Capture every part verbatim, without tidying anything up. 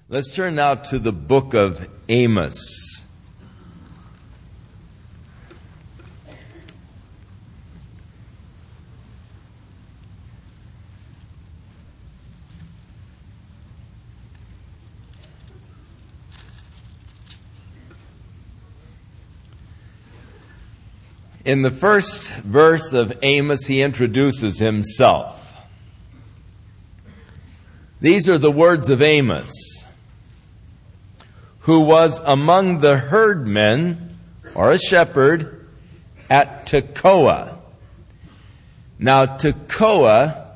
Let's turn now to the book of Amos. In the first verse of Amos, he introduces himself. These are the words of Amos, who was among the herdmen, or a shepherd, at Tekoa. Now, Tekoa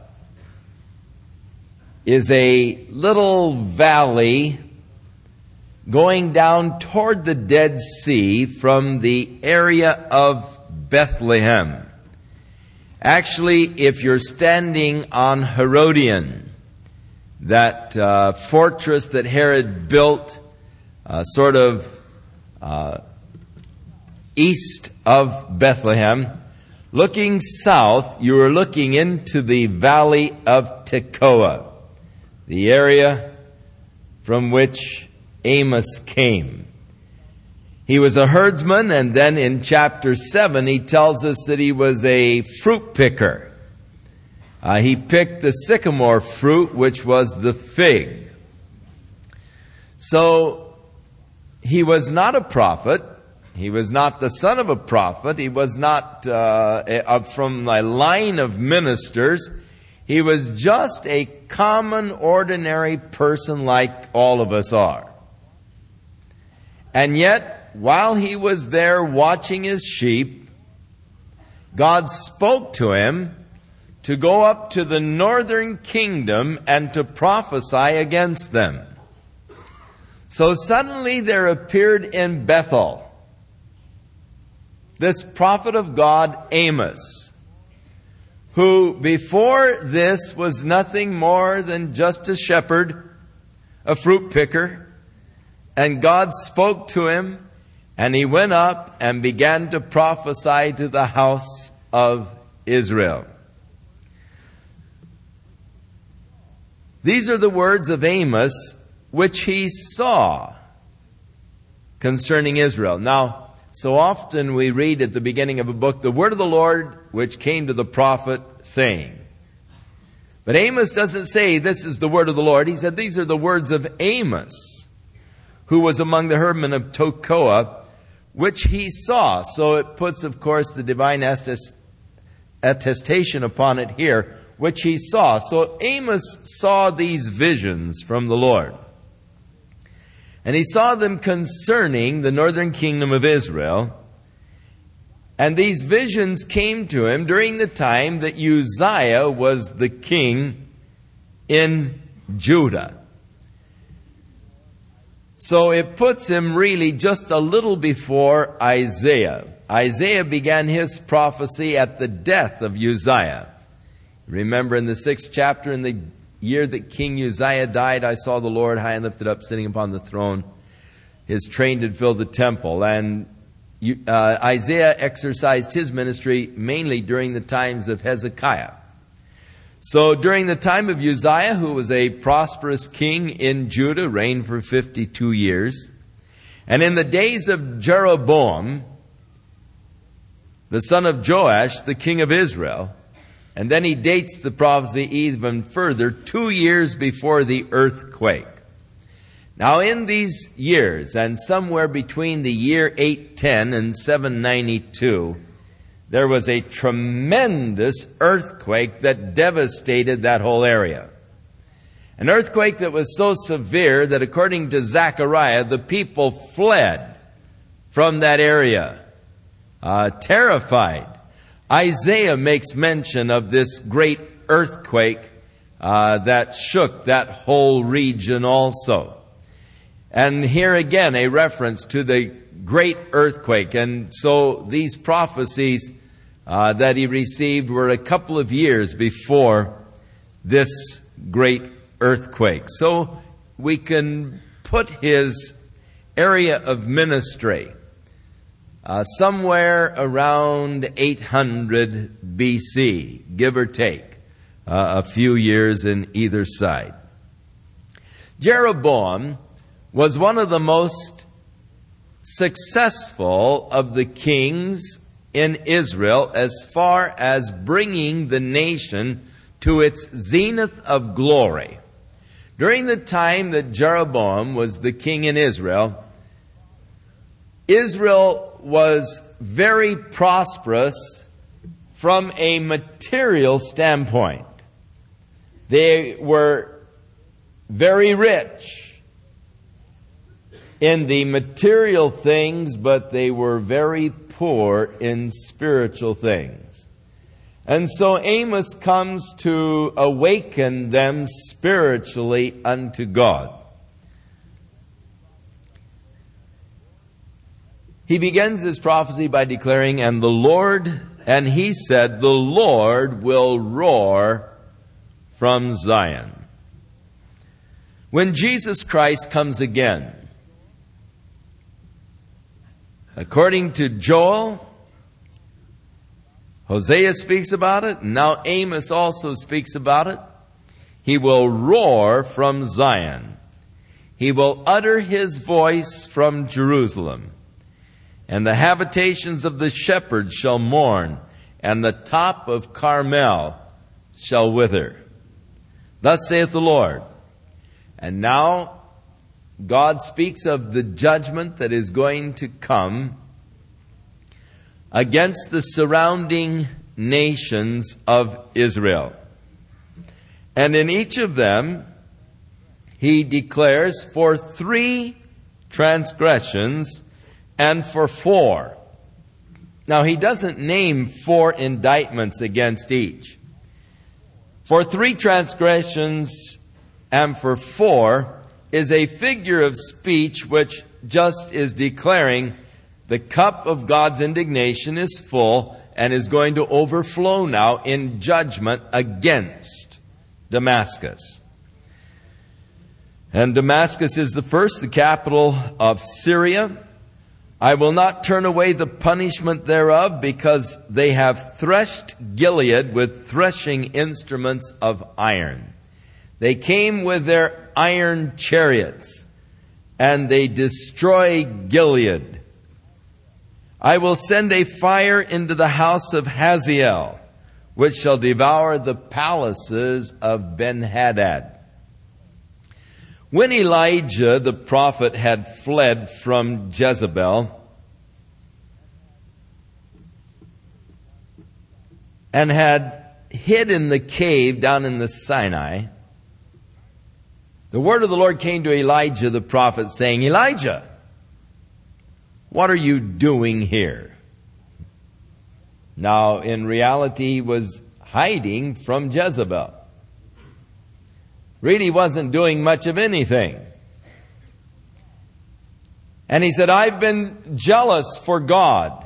is a little valley going down toward the Dead Sea from the area of Bethlehem. Actually, if you're standing on Herodian, that uh, fortress that Herod built uh, sort of uh, east of Bethlehem, looking south, you are looking into the valley of Tekoa, the area from which Amos came. He was a herdsman, and then in chapter seven he tells us that he was a fruit picker. Uh, he picked the sycamore fruit, which was the fig. So he was not a prophet. He was not the son of a prophet. He was not uh, from the line of ministers. He was just a common, ordinary person like all of us are. And yet, while he was there watching his sheep, God spoke to him to go up to the northern kingdom and to prophesy against them. So suddenly there appeared in Bethel this prophet of God, Amos, who before this was nothing more than just a shepherd, a fruit picker, and God spoke to him. And he went up and began to prophesy to the house of Israel. These are the words of Amos, which he saw concerning Israel. Now, so often we read at the beginning of a book, the word of the Lord which came to the prophet, saying. But Amos doesn't say this is the word of the Lord. He said these are the words of Amos, who was among the herdmen of Tekoa, which he saw. So it puts, of course, the divine attestation upon it here, which he saw. So Amos saw these visions from the Lord. And he saw them concerning the northern kingdom of Israel. And these visions came to him during the time that Uzziah was the king in Judah. So it puts him really just a little before Isaiah. Isaiah began his prophecy at the death of Uzziah. Remember in the sixth chapter, in the year that King Uzziah died, I saw the Lord high and lifted up, sitting upon the throne. His train did fill the temple. And uh, Isaiah exercised his ministry mainly during the times of Hezekiah. So during the time of Uzziah, who was a prosperous king in Judah, reigned for fifty-two years. And in the days of Jeroboam, the son of Joash, the king of Israel, and then he dates the prophecy even further, two years before the earthquake. Now in these years, and somewhere between the year eight ten and seven ninety-two, there was a tremendous earthquake that devastated that whole area. An earthquake that was so severe that according to Zechariah, the people fled from that area, uh, terrified. Isaiah makes mention of this great earthquake uh, that shook that whole region also. And here again, a reference to the great earthquake. And so these prophecies Uh, that he received were a couple of years before this great earthquake. So we can put his area of ministry uh, somewhere around eight hundred B C, give or take uh, a few years in either side. Jeroboam was one of the most successful of the kings in Israel as far as bringing the nation to its zenith of glory. During the time that Jeroboam was the king in Israel, Israel was very prosperous from a material standpoint. They were very rich in the material things, but they were very poor in spiritual things. And so Amos comes to awaken them spiritually unto God. He begins his prophecy by declaring, and the Lord, and he said, the Lord will roar from Zion. When Jesus Christ comes again, according to Joel, Hosea speaks about it, and now Amos also speaks about it. He will roar from Zion. He will utter his voice from Jerusalem. And the habitations of the shepherds shall mourn, and the top of Carmel shall wither. Thus saith the Lord. And now God speaks of the judgment that is going to come against the surrounding nations of Israel. And in each of them, he declares for three transgressions and for four. Now, he doesn't name four indictments against each. For three transgressions and for four is a figure of speech which just is declaring the cup of God's indignation is full and is going to overflow now in judgment against Damascus. And Damascus is the first, the capital of Syria. I will not turn away the punishment thereof, because they have threshed Gilead with threshing instruments of iron. They came with their iron chariots, and they destroy Gilead. I will send a fire into the house of Hazael, which shall devour the palaces of Ben-Hadad. When Elijah the prophet had fled from Jezebel and had hid in the cave down in the Sinai, the word of the Lord came to Elijah the prophet, saying, Elijah, what are you doing here? Now, in reality, he was hiding from Jezebel. Really wasn't doing much of anything. And he said, I've been jealous for God.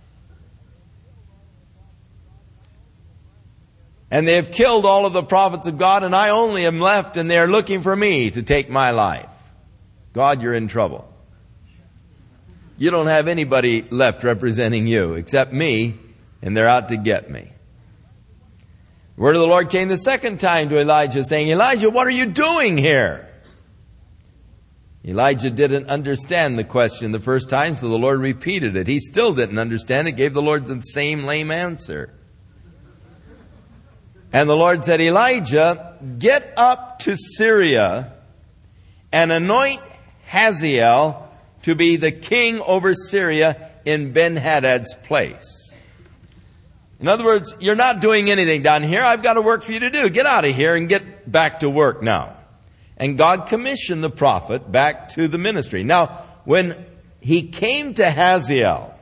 And they have killed all of the prophets of God, and I only am left, and they are looking for me to take my life. God, you're in trouble. You don't have anybody left representing you except me, and they're out to get me. The word of the Lord came the second time to Elijah, saying, Elijah, what are you doing here? Elijah didn't understand the question the first time, so the Lord repeated it. He still didn't understand it, gave the Lord the same lame answer. And the Lord said, Elijah, get up to Syria and anoint Hazael to be the king over Syria in Ben-Hadad's place. In other words, you're not doing anything down here. I've got a work for you to do. Get out of here and get back to work now. And God commissioned the prophet back to the ministry. Now, when he came to Hazael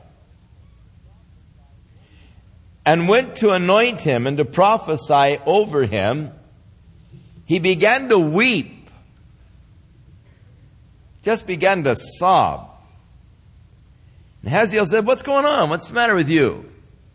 and went to anoint him and to prophesy over him, he began to weep. Just began to sob. And Hazael said, what's going on? What's the matter with you?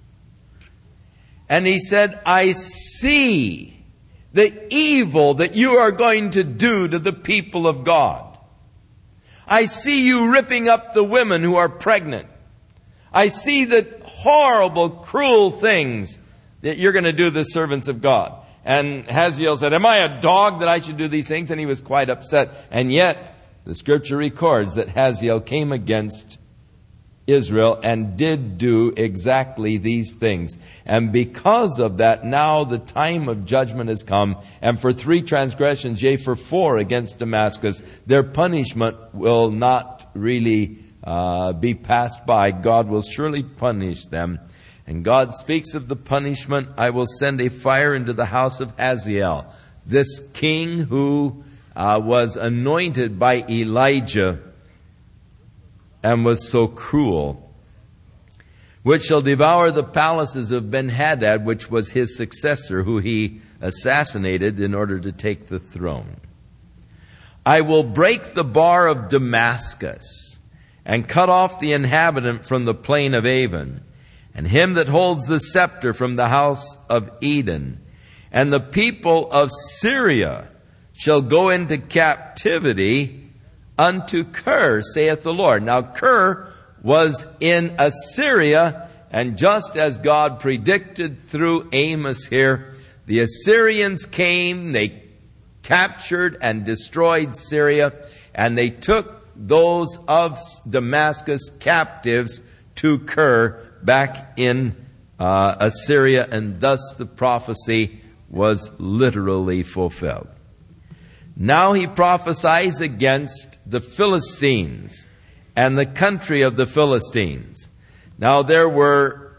And he said, I see the evil that you are going to do to the people of God. I see you ripping up the women who are pregnant. I see the horrible, cruel things that you're going to do to the servants of God. And Hazael said, am I a dog that I should do these things? And he was quite upset. And yet, the scripture records that Hazael came against Israel and did do exactly these things. And because of that, now the time of judgment has come. And for three transgressions, yea, for four against Damascus, their punishment will not really uh, be passed by. God will surely punish them. And God speaks of the punishment. I will send a fire into the house of Hazael. This king who uh, was anointed by Elijah and was so cruel, which shall devour the palaces of Ben-Hadad, which was his successor, who he assassinated in order to take the throne. I will break the bar of Damascus and cut off the inhabitant from the plain of Avon, and him that holds the scepter from the house of Eden. And the people of Syria shall go into captivity unto Kir, saith the Lord. Now Kir was in Assyria, and just as God predicted through Amos here, the Assyrians came, they captured and destroyed Syria, and they took those of Damascus captives to Kir back in uh, Assyria, and thus the prophecy was literally fulfilled. Now he prophesies against the Philistines and the country of the Philistines. Now there were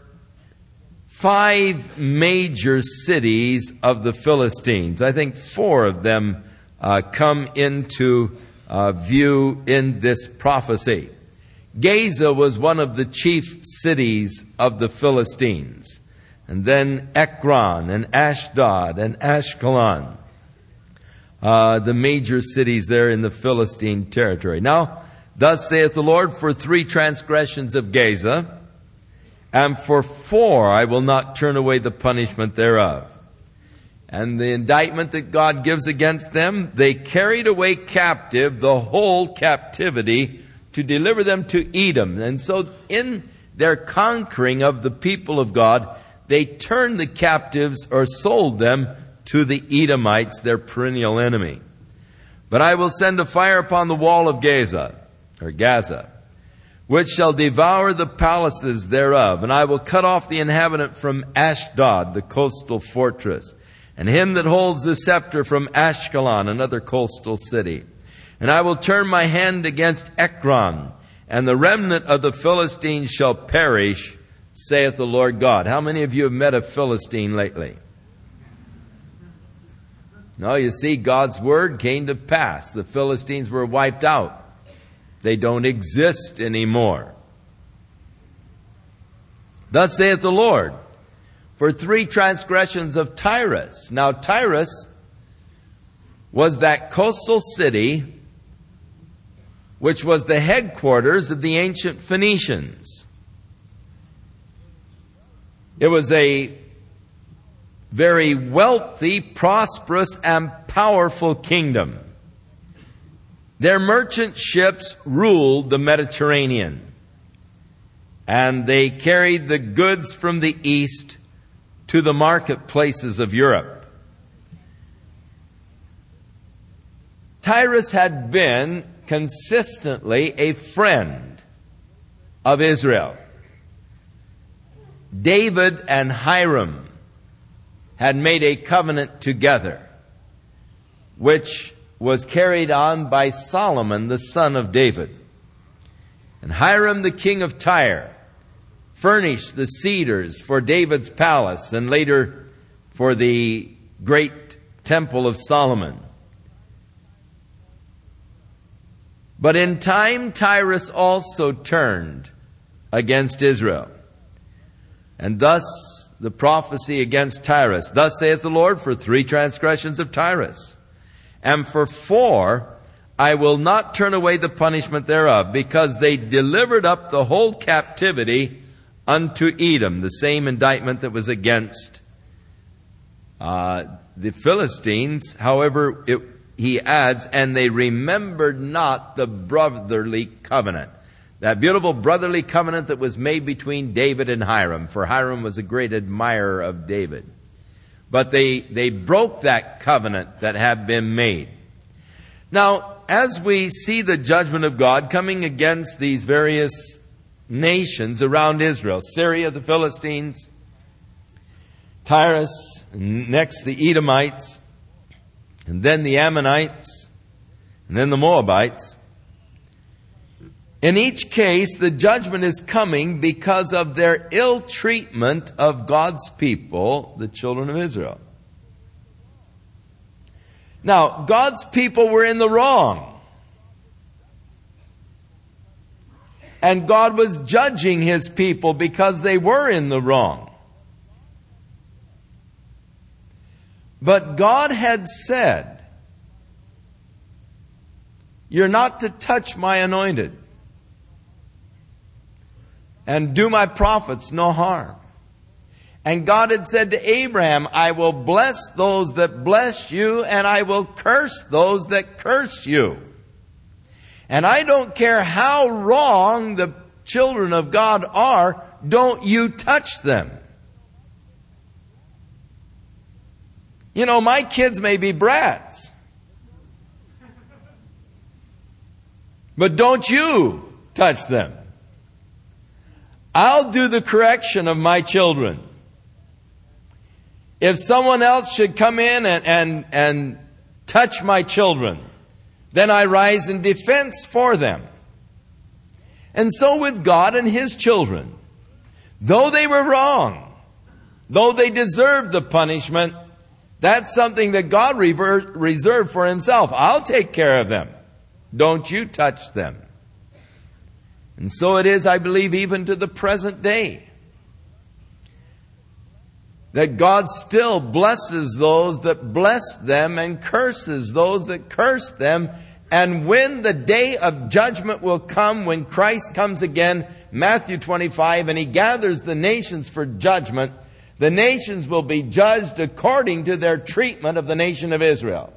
five major cities of the Philistines. I think four of them uh, come into uh, view in this prophecy. Gaza was one of the chief cities of the Philistines. And then Ekron and Ashdod and Ashkelon. Uh, the major cities there in the Philistine territory. Now, thus saith the Lord, for three transgressions of Gaza, and for four I will not turn away the punishment thereof. And the indictment that God gives against them, they carried away captive the whole captivity to deliver them to Edom. And so in their conquering of the people of God, they turned the captives or sold them to the Edomites, their perennial enemy. But I will send a fire upon the wall of Gaza, or Gaza, which shall devour the palaces thereof. And I will cut off the inhabitant from Ashdod, the coastal fortress, and him that holds the scepter from Ashkelon, another coastal city. And I will turn my hand against Ekron, and the remnant of the Philistines shall perish, saith the Lord God. How many of you have met a Philistine lately? No, you see, God's word came to pass. The Philistines were wiped out. They don't exist anymore. Thus saith the Lord, for three transgressions of Tyrus. Now, Tyrus was that coastal city which was the headquarters of the ancient Phoenicians. It was a very wealthy, prosperous, and powerful kingdom. Their merchant ships ruled the Mediterranean, and they carried the goods from the east to the marketplaces of Europe. Tyrus had been consistently a friend of Israel. David and Hiram had made a covenant together, which was carried on by Solomon, the son of David. And Hiram, the king of Tyre, furnished the cedars for David's palace and later for the great temple of Solomon. But in time, Tyrus also turned against Israel. And thus, the prophecy against Tyrus. Thus saith the Lord, for three transgressions of Tyrus, and for four I will not turn away the punishment thereof, because they delivered up the whole captivity unto Edom. The same indictment that was against uh, the Philistines. However, it, he adds, and they remembered not the brotherly covenant. That beautiful brotherly covenant that was made between David and Hiram, for Hiram was a great admirer of David. But they, they broke that covenant that had been made. Now, as we see the judgment of God coming against these various nations around Israel, Syria, the Philistines, Tyrus, next the Edomites, and then the Ammonites, and then the Moabites. In each case, the judgment is coming because of their ill treatment of God's people, the children of Israel. Now, God's people were in the wrong. And God was judging His people because they were in the wrong. But God had said, "You're not to touch my anointed, and do my prophets no harm." And God had said to Abraham, "I will bless those that bless you, and I will curse those that curse you." And I don't care how wrong the children of God are, don't you touch them. You know, my kids may be brats, but don't you touch them. I'll do the correction of my children. If someone else should come in and, and, and touch my children, then I rise in defense for them. And so with God and His children, though they were wrong, though they deserved the punishment, that's something that God rever- reserved for Himself. I'll take care of them. Don't you touch them. And so it is, I believe, even to the present day, that God still blesses those that bless them and curses those that curse them. And when the day of judgment will come, when Christ comes again, Matthew twenty-five, and He gathers the nations for judgment, the nations will be judged according to their treatment of the nation of Israel.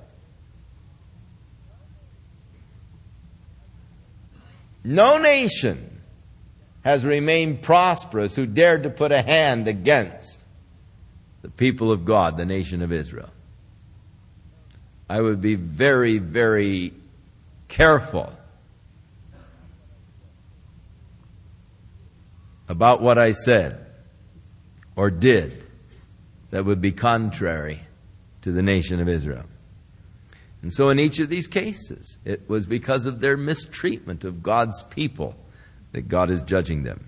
No nation has remained prosperous who dared to put a hand against the people of God, the nation of Israel. I would be very, very careful about what I said or did that would be contrary to the nation of Israel. And so in each of these cases, it was because of their mistreatment of God's people that God is judging them.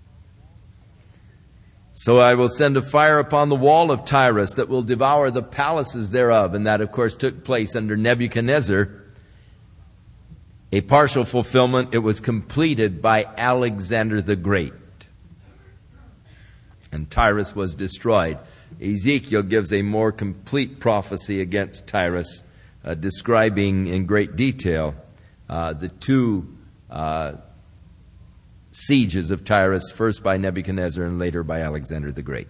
"So I will send a fire upon the wall of Tyrus that will devour the palaces thereof." And that, of course, took place under Nebuchadnezzar. A partial fulfillment. It was completed by Alexander the Great. And Tyrus was destroyed. Ezekiel gives a more complete prophecy against Tyrus, uh, describing in great detail uh, the two uh, sieges of Tyrus, first by Nebuchadnezzar and later by Alexander the Great.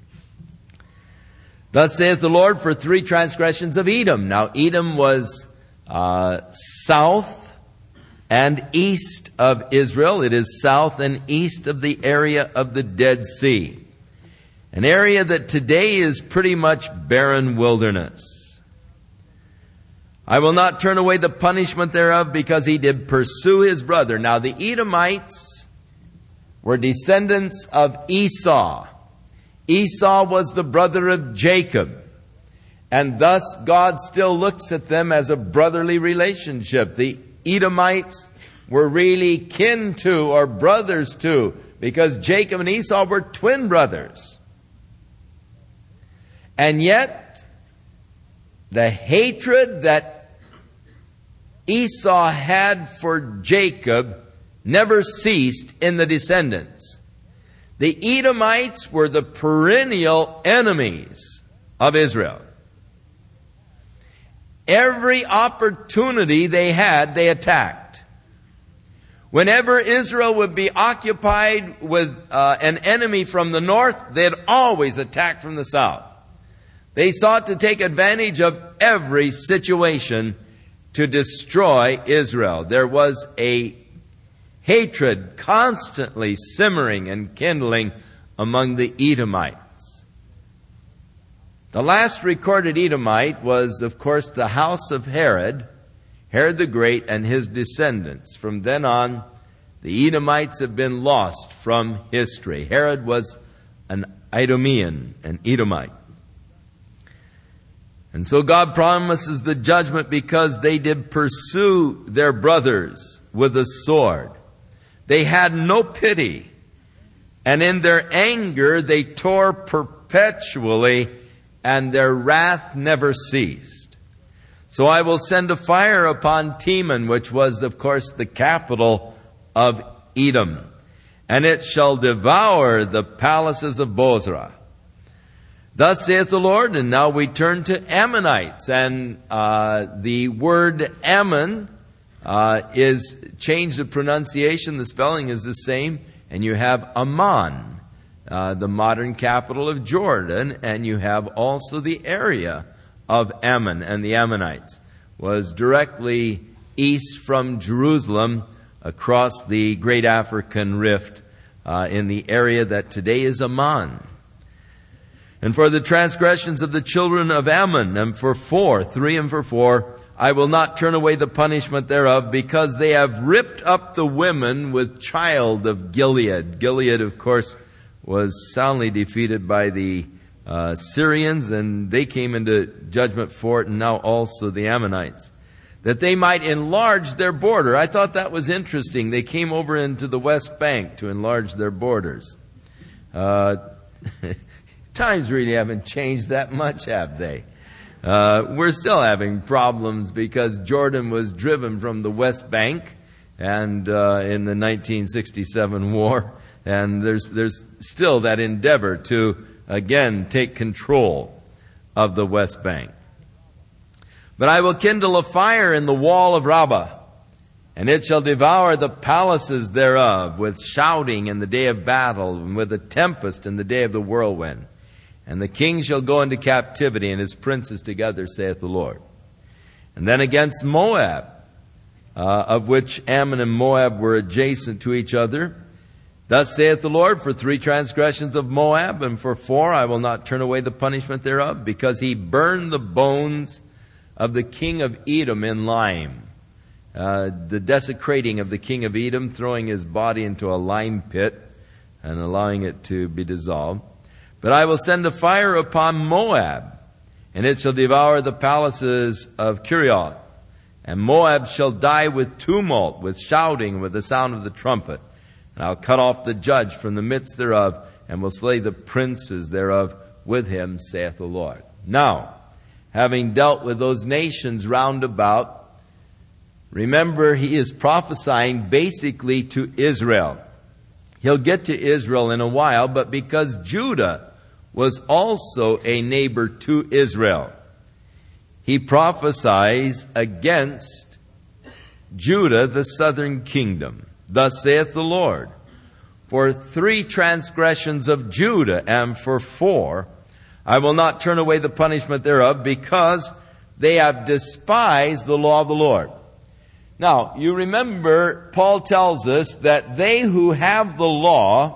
"Thus saith the Lord, for three transgressions of Edom." Now Edom was uh, south and east of Israel. It is south and east of the area of the Dead Sea. An area that today is pretty much barren wilderness. "I will not turn away the punishment thereof, because he did pursue his brother." Now the Edomites were descendants of Esau. Esau was the brother of Jacob. And thus God still looks at them as a brotherly relationship. The Edomites were really kin to, or brothers to, because Jacob and Esau were twin brothers. And yet, the hatred that Esau had for Jacob never ceased in the descendants. The Edomites were the perennial enemies of Israel. Every opportunity they had, they attacked. Whenever Israel would be occupied with uh, an enemy from the north, they'd always attack from the south. They sought to take advantage of every situation to destroy Israel. There was a hatred constantly simmering and kindling among the Edomites. The last recorded Edomite was, of course, the house of Herod, Herod the Great and his descendants. From then on, the Edomites have been lost from history. Herod was an Idumean, an Edomite. And so God promises the judgment because they did pursue their brothers with a sword. They had no pity. And in their anger, they tore perpetually, and their wrath never ceased. So I will send a fire upon Teman, which was, of course, the capital of Edom, and it shall devour the palaces of Bozrah. Thus saith the Lord. And now we turn to Ammonites, and uh, the word Ammon uh, is changed the pronunciation. The spelling is the same, and you have Amman, uh, the modern capital of Jordan, and you have also the area of Ammon, and the Ammonites was directly east from Jerusalem across the great African rift uh, in the area that today is Amman. And for the transgressions of the children of Ammon, and for four, three and for four, I will not turn away the punishment thereof, because they have ripped up the women with child of Gilead. Gilead, of course, was soundly defeated by the uh, Syrians, and they came into judgment for it, and now also the Ammonites, that they might enlarge their border. I thought that was interesting. They came over into the West Bank to enlarge their borders. Uh, times really haven't changed that much, have they? Uh, we're still having problems because Jordan was driven from the West Bank and uh, in the nineteen sixty-seven war, and there's there's still that endeavor to again take control of the West Bank. But I will kindle a fire in the wall of Rabbah, and it shall devour the palaces thereof with shouting in the day of battle, and with a tempest in the day of the whirlwind. And the king shall go into captivity, and his princes together, saith the Lord. And then against Moab, uh, of which Ammon and Moab were adjacent to each other, thus saith the Lord, for three transgressions of Moab, and for four I will not turn away the punishment thereof, because he burned the bones of the king of Edom in lime. Uh, the desecrating of the king of Edom, throwing his body into a lime pit and allowing it to be dissolved. But I will send a fire upon Moab, and it shall devour the palaces of Kerioth. And Moab shall die with tumult, with shouting, with the sound of the trumpet. And I'll cut off the judge from the midst thereof, and will slay the princes thereof with him, saith the Lord. Now, having dealt with those nations round about, remember he is prophesying basically to Israel. He'll get to Israel in a while, but because Judah was also a neighbor to Israel, he prophesies against Judah, the southern kingdom. Thus saith the Lord, for three transgressions of Judah, and for four, I will not turn away the punishment thereof, because they have despised the law of the Lord. Now, you remember, Paul tells us that they who have the law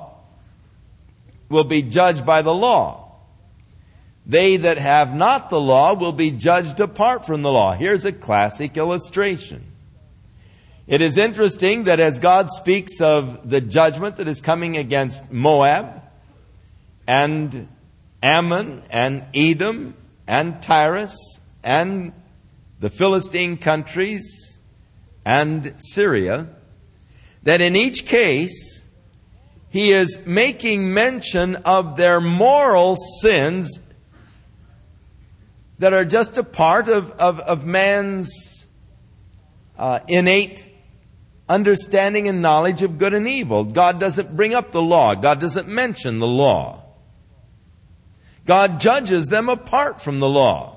will be judged by the law. They that have not the law will be judged apart from the law. Here's a classic illustration. It is interesting that as God speaks of the judgment that is coming against Moab and Ammon and Edom and Tyrus and the Philistine countries and Syria, that in each case he is making mention of their moral sins that are just a part of, of, of man's uh, innate understanding and knowledge of good and evil. God doesn't bring up the law. God doesn't mention the law. God judges them apart from the law.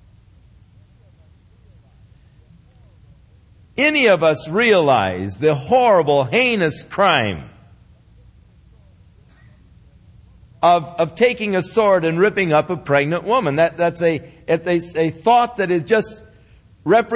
Any of us realize the horrible, heinous crime of, of taking a sword and ripping up a pregnant woman. That, that's a, it's a thought that is just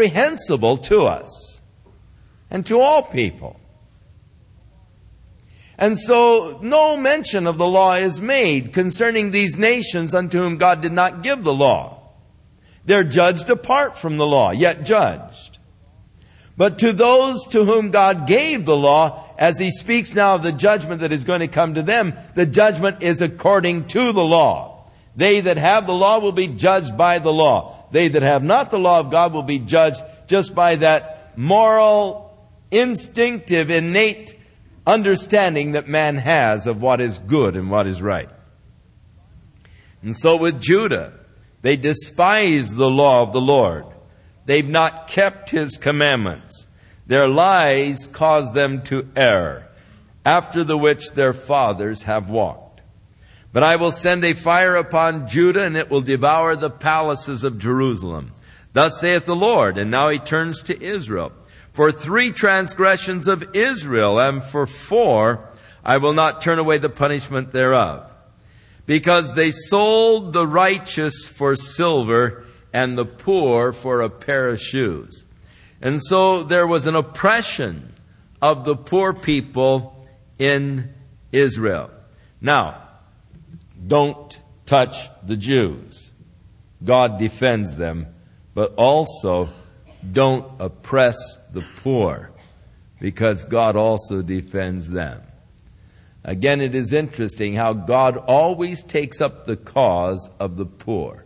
reprehensible to us and to all people. And so no mention of the law is made concerning these nations unto whom God did not give the law. They're judged apart from the law, yet judged. But to those to whom God gave the law, as he speaks now of the judgment that is going to come to them, the judgment is according to the law. They that have the law will be judged by the law. They that have not the law of God will be judged just by that moral, instinctive, innate understanding that man has of what is good and what is right. And so with Judah, they despise the law of the Lord. They've not kept his commandments. Their lies cause them to err, after the which their fathers have walked. But I will send a fire upon Judah, and it will devour the palaces of Jerusalem. Thus saith the Lord. And now he turns to Israel. For three transgressions of Israel, and for four, I will not turn away the punishment thereof. Because they sold the righteous for silver, and the poor for a pair of shoes. And so there was an oppression of the poor people in Israel. Now, don't touch the Jews. God defends them, but also don't oppress the poor, because God also defends them. Again, it is interesting how God always takes up the cause of the poor.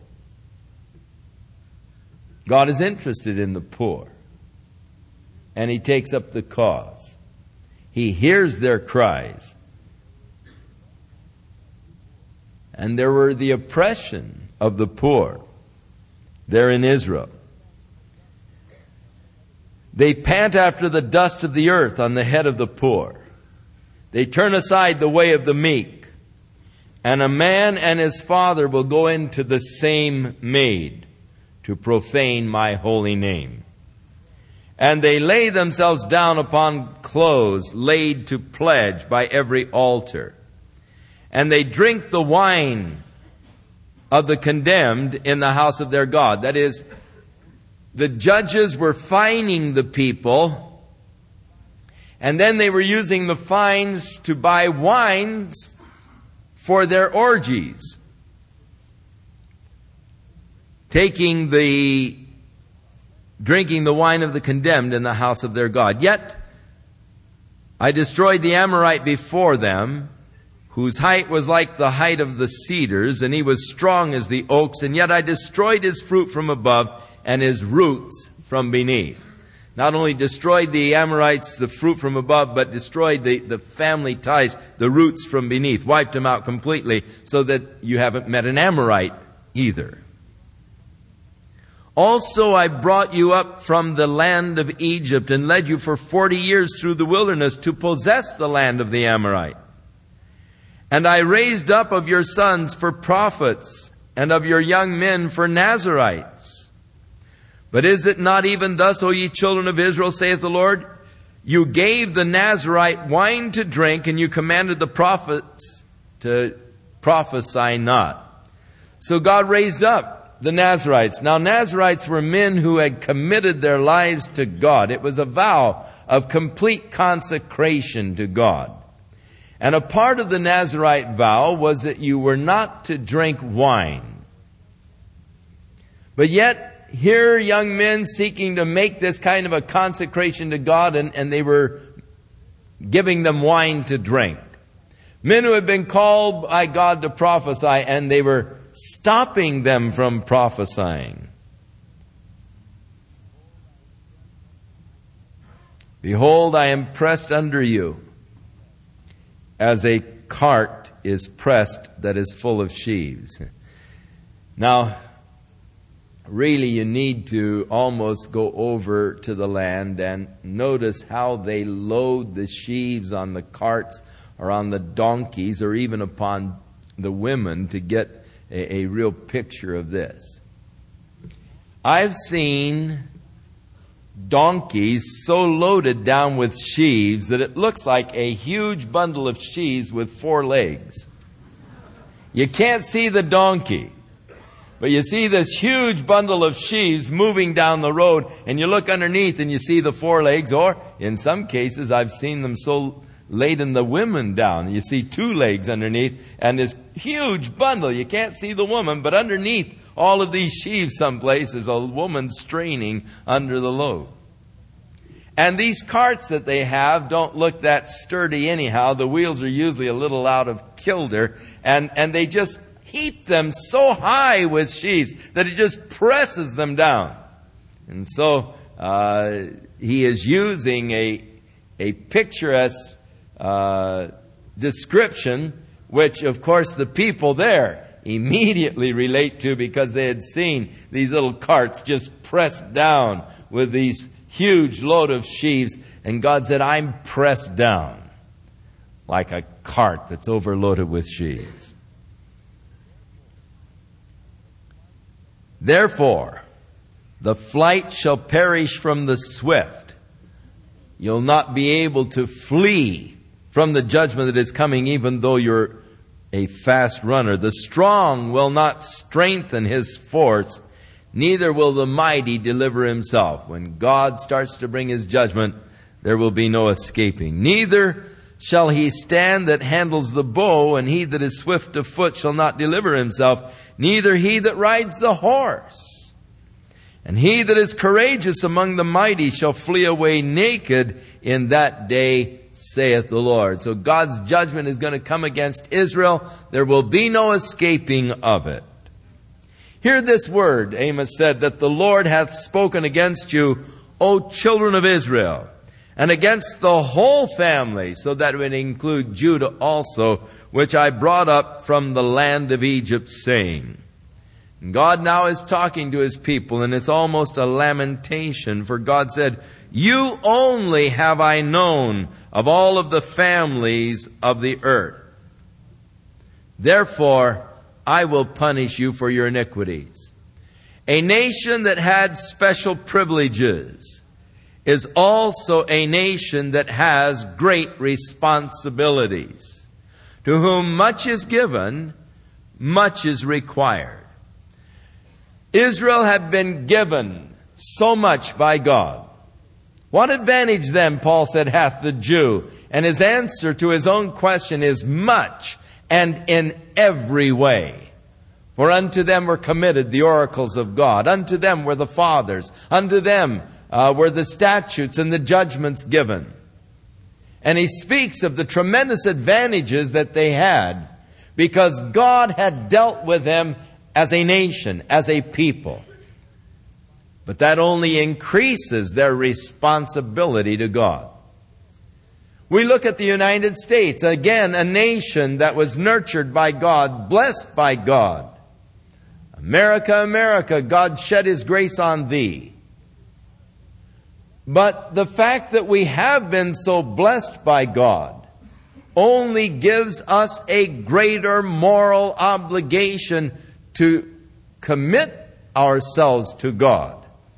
God is interested in the poor, and he takes up the cause. He hears their cries. And there were the oppression of the poor there in Israel. They pant after the dust of the earth on the head of the poor. They turn aside the way of the meek. And a man and his father will go into the same maid, to profane my holy name. And they lay themselves down upon clothes laid to pledge by every altar. And they drink the wine of the condemned in the house of their God. That is, the judges were fining the people, and then they were using the fines to buy wines for their orgies. Taking the, drinking the wine of the condemned in the house of their God. Yet, I destroyed the Amorite before them, whose height was like the height of the cedars, and he was strong as the oaks, and yet I destroyed his fruit from above, and his roots from beneath. Not only destroyed the Amorites, the fruit from above, but destroyed the, the family ties, the roots from beneath. Wiped them out completely, so that you haven't met an Amorite either. Also I brought you up from the land of Egypt and led you for forty years through the wilderness to possess the land of the Amorite. And I raised up of your sons for prophets, and of your young men for Nazarites. But is it not even thus, O ye children of Israel, saith the Lord? You gave the Nazarite wine to drink, and you commanded the prophets to prophesy not. So God raised up the Nazarites. Now, Nazarites were men who had committed their lives to God. It was a vow of complete consecration to God. And a part of the Nazarite vow was that you were not to drink wine. But yet, here young men seeking to make this kind of a consecration to God, and, and they were giving them wine to drink. Men who had been called by God to prophesy, and they were stopping them from prophesying. Behold, I am pressed under you, as a cart is pressed that is full of sheaves. Now, really you need to almost go over to the land and notice how they load the sheaves on the carts or on the donkeys or even upon the women to get a, a real picture of this. I've seen donkeys so loaded down with sheaves that it looks like a huge bundle of sheaves with four legs. You can't see the donkey, but you see this huge bundle of sheaves moving down the road, and you look underneath and you see the four legs, or in some cases I've seen them so laden the women down. You see two legs underneath and this huge bundle. You can't see the woman, but underneath all of these sheaves someplace is a woman straining under the load. And these carts that they have don't look that sturdy anyhow. The wheels are usually a little out of kilter. And, and they just heap them so high with sheaves that it just presses them down. And so uh, he is using a, a picturesque uh, description, which of course the people there immediately relate to because they had seen these little carts just pressed down with these huge load of sheaves, and God said, I'm pressed down like a cart that's overloaded with sheaves. Therefore, the flight shall perish from the swift. You'll not be able to flee from the judgment that is coming, even though you're a fast runner. The strong will not strengthen his force, neither will the mighty deliver himself. When God starts to bring his judgment, there will be no escaping. Neither shall he stand that handles the bow, and he that is swift of foot shall not deliver himself, neither he that rides the horse. And he that is courageous among the mighty shall flee away naked in that day, saith the Lord. So God's judgment is going to come against Israel. There will be no escaping of it. Hear this word, Amos said, that the Lord hath spoken against you, O children of Israel, and against the whole family, so that it would include Judah also, which I brought up from the land of Egypt, saying. And God now is talking to his people, and it's almost a lamentation, for God said, you only have I known of all of the families of the earth. Therefore, I will punish you for your iniquities. A nation that had special privileges is also a nation that has great responsibilities. To whom much is given, much is required. Israel had been given so much by God. What advantage then, Paul said, hath the Jew? And his answer to his own question is much, and in every way. For unto them were committed the oracles of God. Unto them were the fathers. Unto them uh, were the statutes and the judgments given. And he speaks of the tremendous advantages that they had because God had dealt with them as a nation, as a people. But that only increases their responsibility to God. We look at the United States, again, a nation that was nurtured by God, blessed by God. America, America, God shed his grace on thee. But the fact that we have been so blessed by God only gives us a greater moral obligation to commit ourselves to God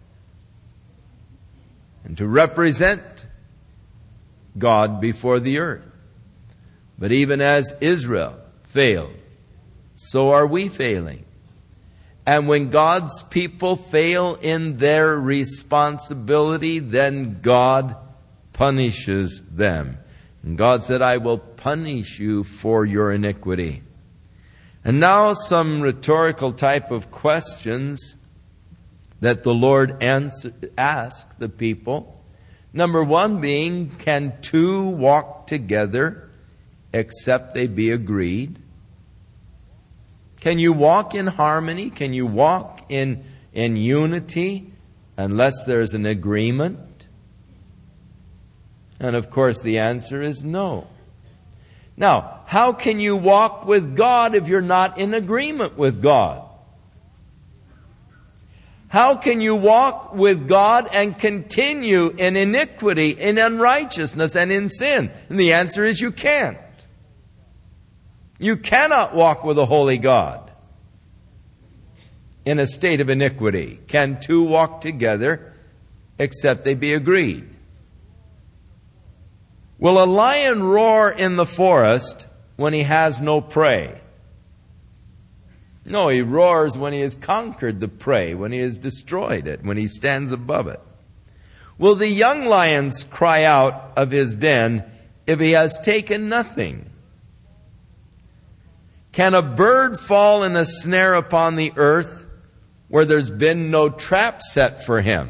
and to represent God before the earth. But even as Israel failed, so are we failing. And when God's people fail in their responsibility, then God punishes them. And God said, I will punish you for your iniquity. And now some rhetorical type of questions that the Lord answer, asked the people. Number one being, can two walk together except they be agreed? Can you walk in harmony? Can you walk in, in unity unless there's an agreement? And of course the answer is no. Now, how can you walk with God if you're not in agreement with God? How can you walk with God and continue in iniquity, in unrighteousness, and in sin? And the answer is you can't. You cannot walk with a holy God in a state of iniquity. Can two walk together except they be agreed? Will a lion roar in the forest when he has no prey? No, he roars when he has conquered the prey, when he has destroyed it, when he stands above it. Will the young lions cry out of his den if he has taken nothing? Can a bird fall in a snare upon the earth where there's been no trap set for him?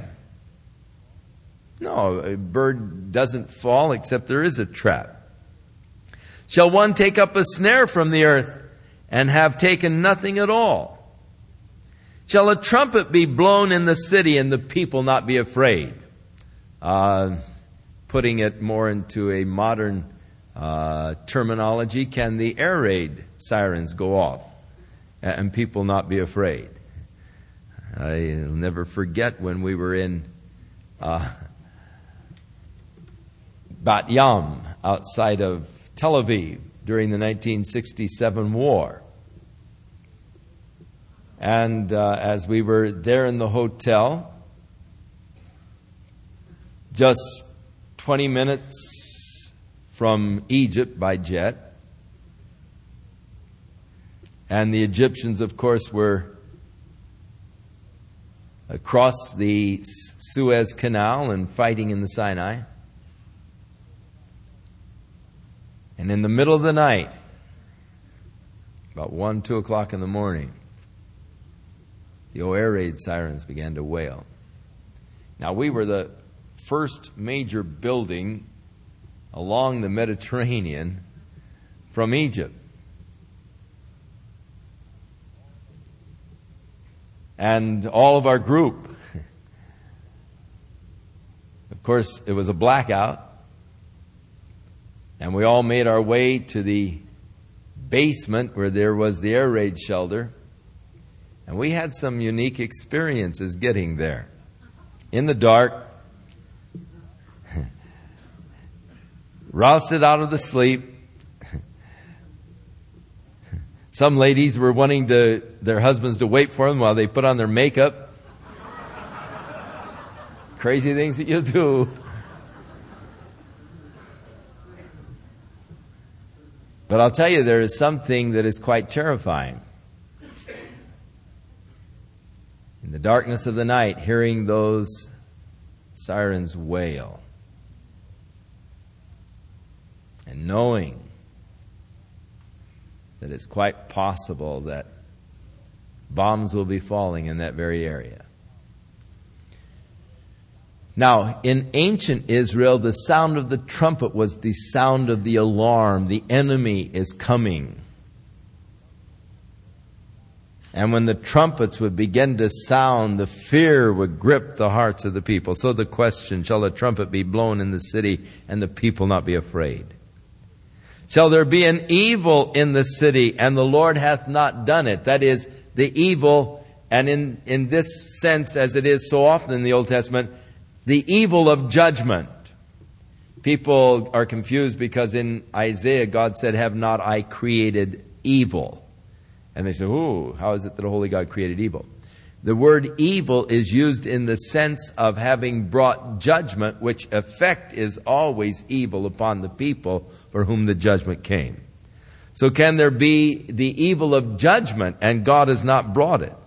No, a bird doesn't fall except there is a trap. Shall one take up a snare from the earth and have taken nothing at all? Shall a trumpet be blown in the city and the people not be afraid? Uh, putting it more into a modern uh, terminology, can the air raid sirens go off and people not be afraid? I'll never forget when we were in uh, Bat Yam outside of Tel Aviv during the nineteen sixty-seven war. And uh, as we were there in the hotel, just twenty minutes from Egypt by jet, and the Egyptians, of course, were across the Suez Canal and fighting in the Sinai. And in the middle of the night, about one, two o'clock in the morning, the air raid sirens began to wail. Now, we were the first major building along the Mediterranean from Egypt. And all of our group, of course, it was a blackout. And we all made our way to the basement where there was the air raid shelter. And we had some unique experiences getting there. In the dark, rousted out of the sleep. Some ladies were wanting to, their husbands to wait for them while they put on their makeup. Crazy things that you do. But I'll tell you, there is something that is quite terrifying. In the darkness of the night, hearing those sirens wail, and knowing that it's quite possible that bombs will be falling in that very area. Now, in ancient Israel, the sound of the trumpet was the sound of the alarm. The enemy is coming. And when the trumpets would begin to sound, the fear would grip the hearts of the people. So the question, shall a trumpet be blown in the city and the people not be afraid? Shall there be an evil in the city and the Lord hath not done it? That is, the evil, and in, in this sense, as it is so often in the Old Testament, the evil of judgment. People are confused because in Isaiah God said, have not I created evil? And they say, ooh, how is it that a holy God created evil? The word evil is used in the sense of having brought judgment, which effect is always evil upon the people for whom the judgment came. So can there be the evil of judgment and God has not brought it?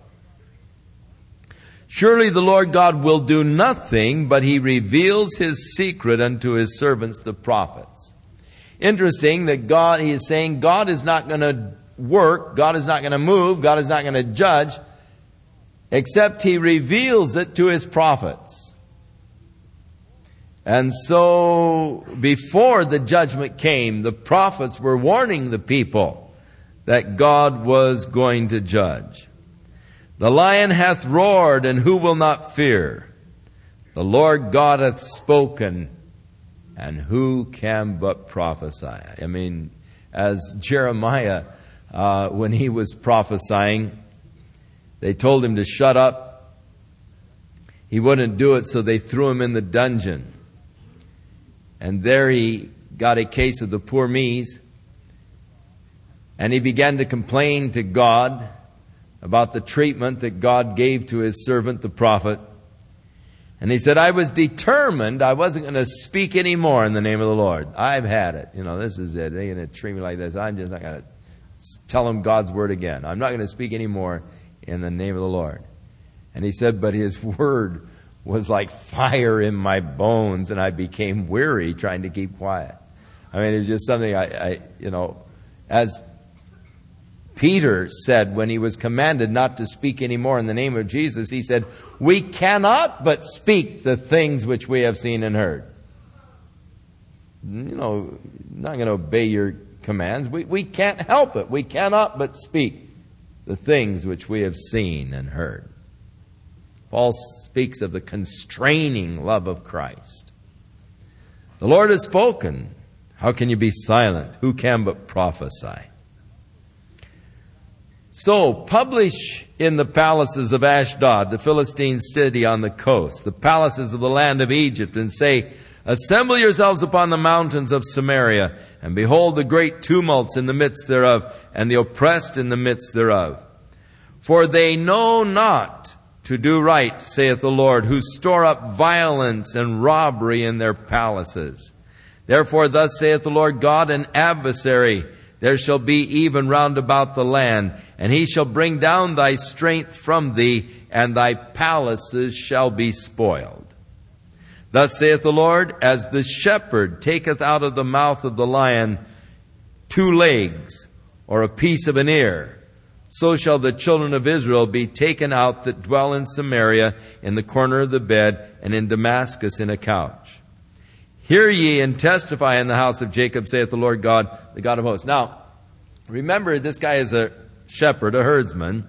Surely the Lord God will do nothing, but he reveals his secret unto his servants, the prophets. Interesting that God, he is saying God is not going to work, God is not going to move, God is not going to judge, except he reveals it to his prophets. And so, before the judgment came, the prophets were warning the people that God was going to judge. The lion hath roared, and who will not fear? The Lord God hath spoken, and who can but prophesy? I mean, as Jeremiah, uh, when he was prophesying, they told him to shut up. He wouldn't do it, so they threw him in the dungeon. And there he got a case of the poor me's. And he began to complain to God about the treatment that God gave to his servant, the prophet. And he said, I was determined I wasn't going to speak anymore in the name of the Lord. I've had it. You know, this is it. They're going to treat me like this. I'm just not going to tell them God's word again. I'm not going to speak anymore in the name of the Lord. And he said, but his word was like fire in my bones, and I became weary trying to keep quiet. I mean, it was just something I, I, you know, as Peter said when he was commanded not to speak anymore in the name of Jesus, he said, we cannot but speak the things which we have seen and heard. You know, not going to obey your commands. We, we can't help it. We cannot but speak the things which we have seen and heard. Paul speaks of the constraining love of Christ. The Lord has spoken. How can you be silent? Who can but prophesy? So, publish in the palaces of Ashdod, the Philistine city on the coast, the palaces of the land of Egypt, and say, assemble yourselves upon the mountains of Samaria, and behold the great tumults in the midst thereof, and the oppressed in the midst thereof. For they know not to do right, saith the Lord, who store up violence and robbery in their palaces. Therefore thus saith the Lord God, an adversary there shall be even round about the land, and he shall bring down thy strength from thee, and thy palaces shall be spoiled. Thus saith the Lord, as the shepherd taketh out of the mouth of the lion two legs, or a piece of an ear, so shall the children of Israel be taken out that dwell in Samaria, in the corner of the bed, and in Damascus in a couch. Hear ye and testify in the house of Jacob, saith the Lord God, the God of hosts. Now, remember, this guy is a shepherd, a herdsman.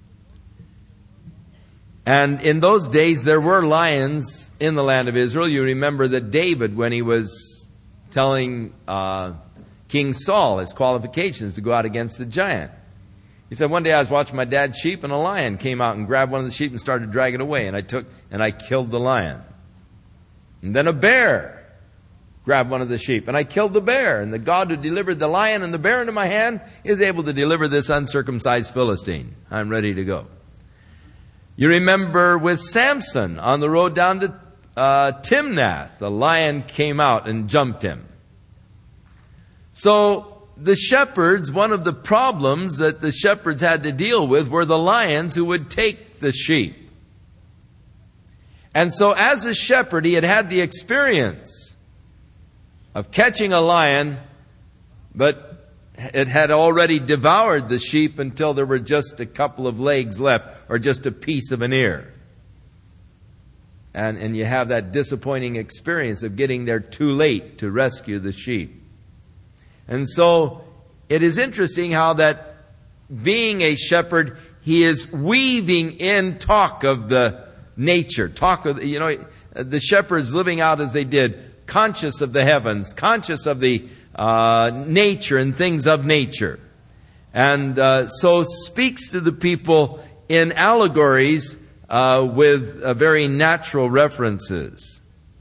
And in those days, there were lions in the land of Israel. You remember that David, when he was telling uh, King Saul his qualifications to go out against the giant, he said, one day I was watching my dad's sheep, and a lion came out and grabbed one of the sheep and started dragging it away. And I took and I killed the lion. And then a bear grabbed one of the sheep, and I killed the bear. And the God who delivered the lion and the bear into my hand is able to deliver this uncircumcised Philistine. I'm ready to go. You remember with Samson on the road down to uh, Timnath, the lion came out and jumped him. So the shepherds, one of the problems that the shepherds had to deal with were the lions who would take the sheep. And so as a shepherd, he had had the experience of catching a lion, but it had already devoured the sheep until there were just a couple of legs left, or just a piece of an ear. And, and you have that disappointing experience of getting there too late to rescue the sheep. And so it is interesting how that being a shepherd, he is weaving in talk of the nature, talk of, you know, the shepherds living out as they did, conscious of the heavens, conscious of the uh, nature and things of nature. And uh, so speaks to the people in allegories uh, with uh, very natural references.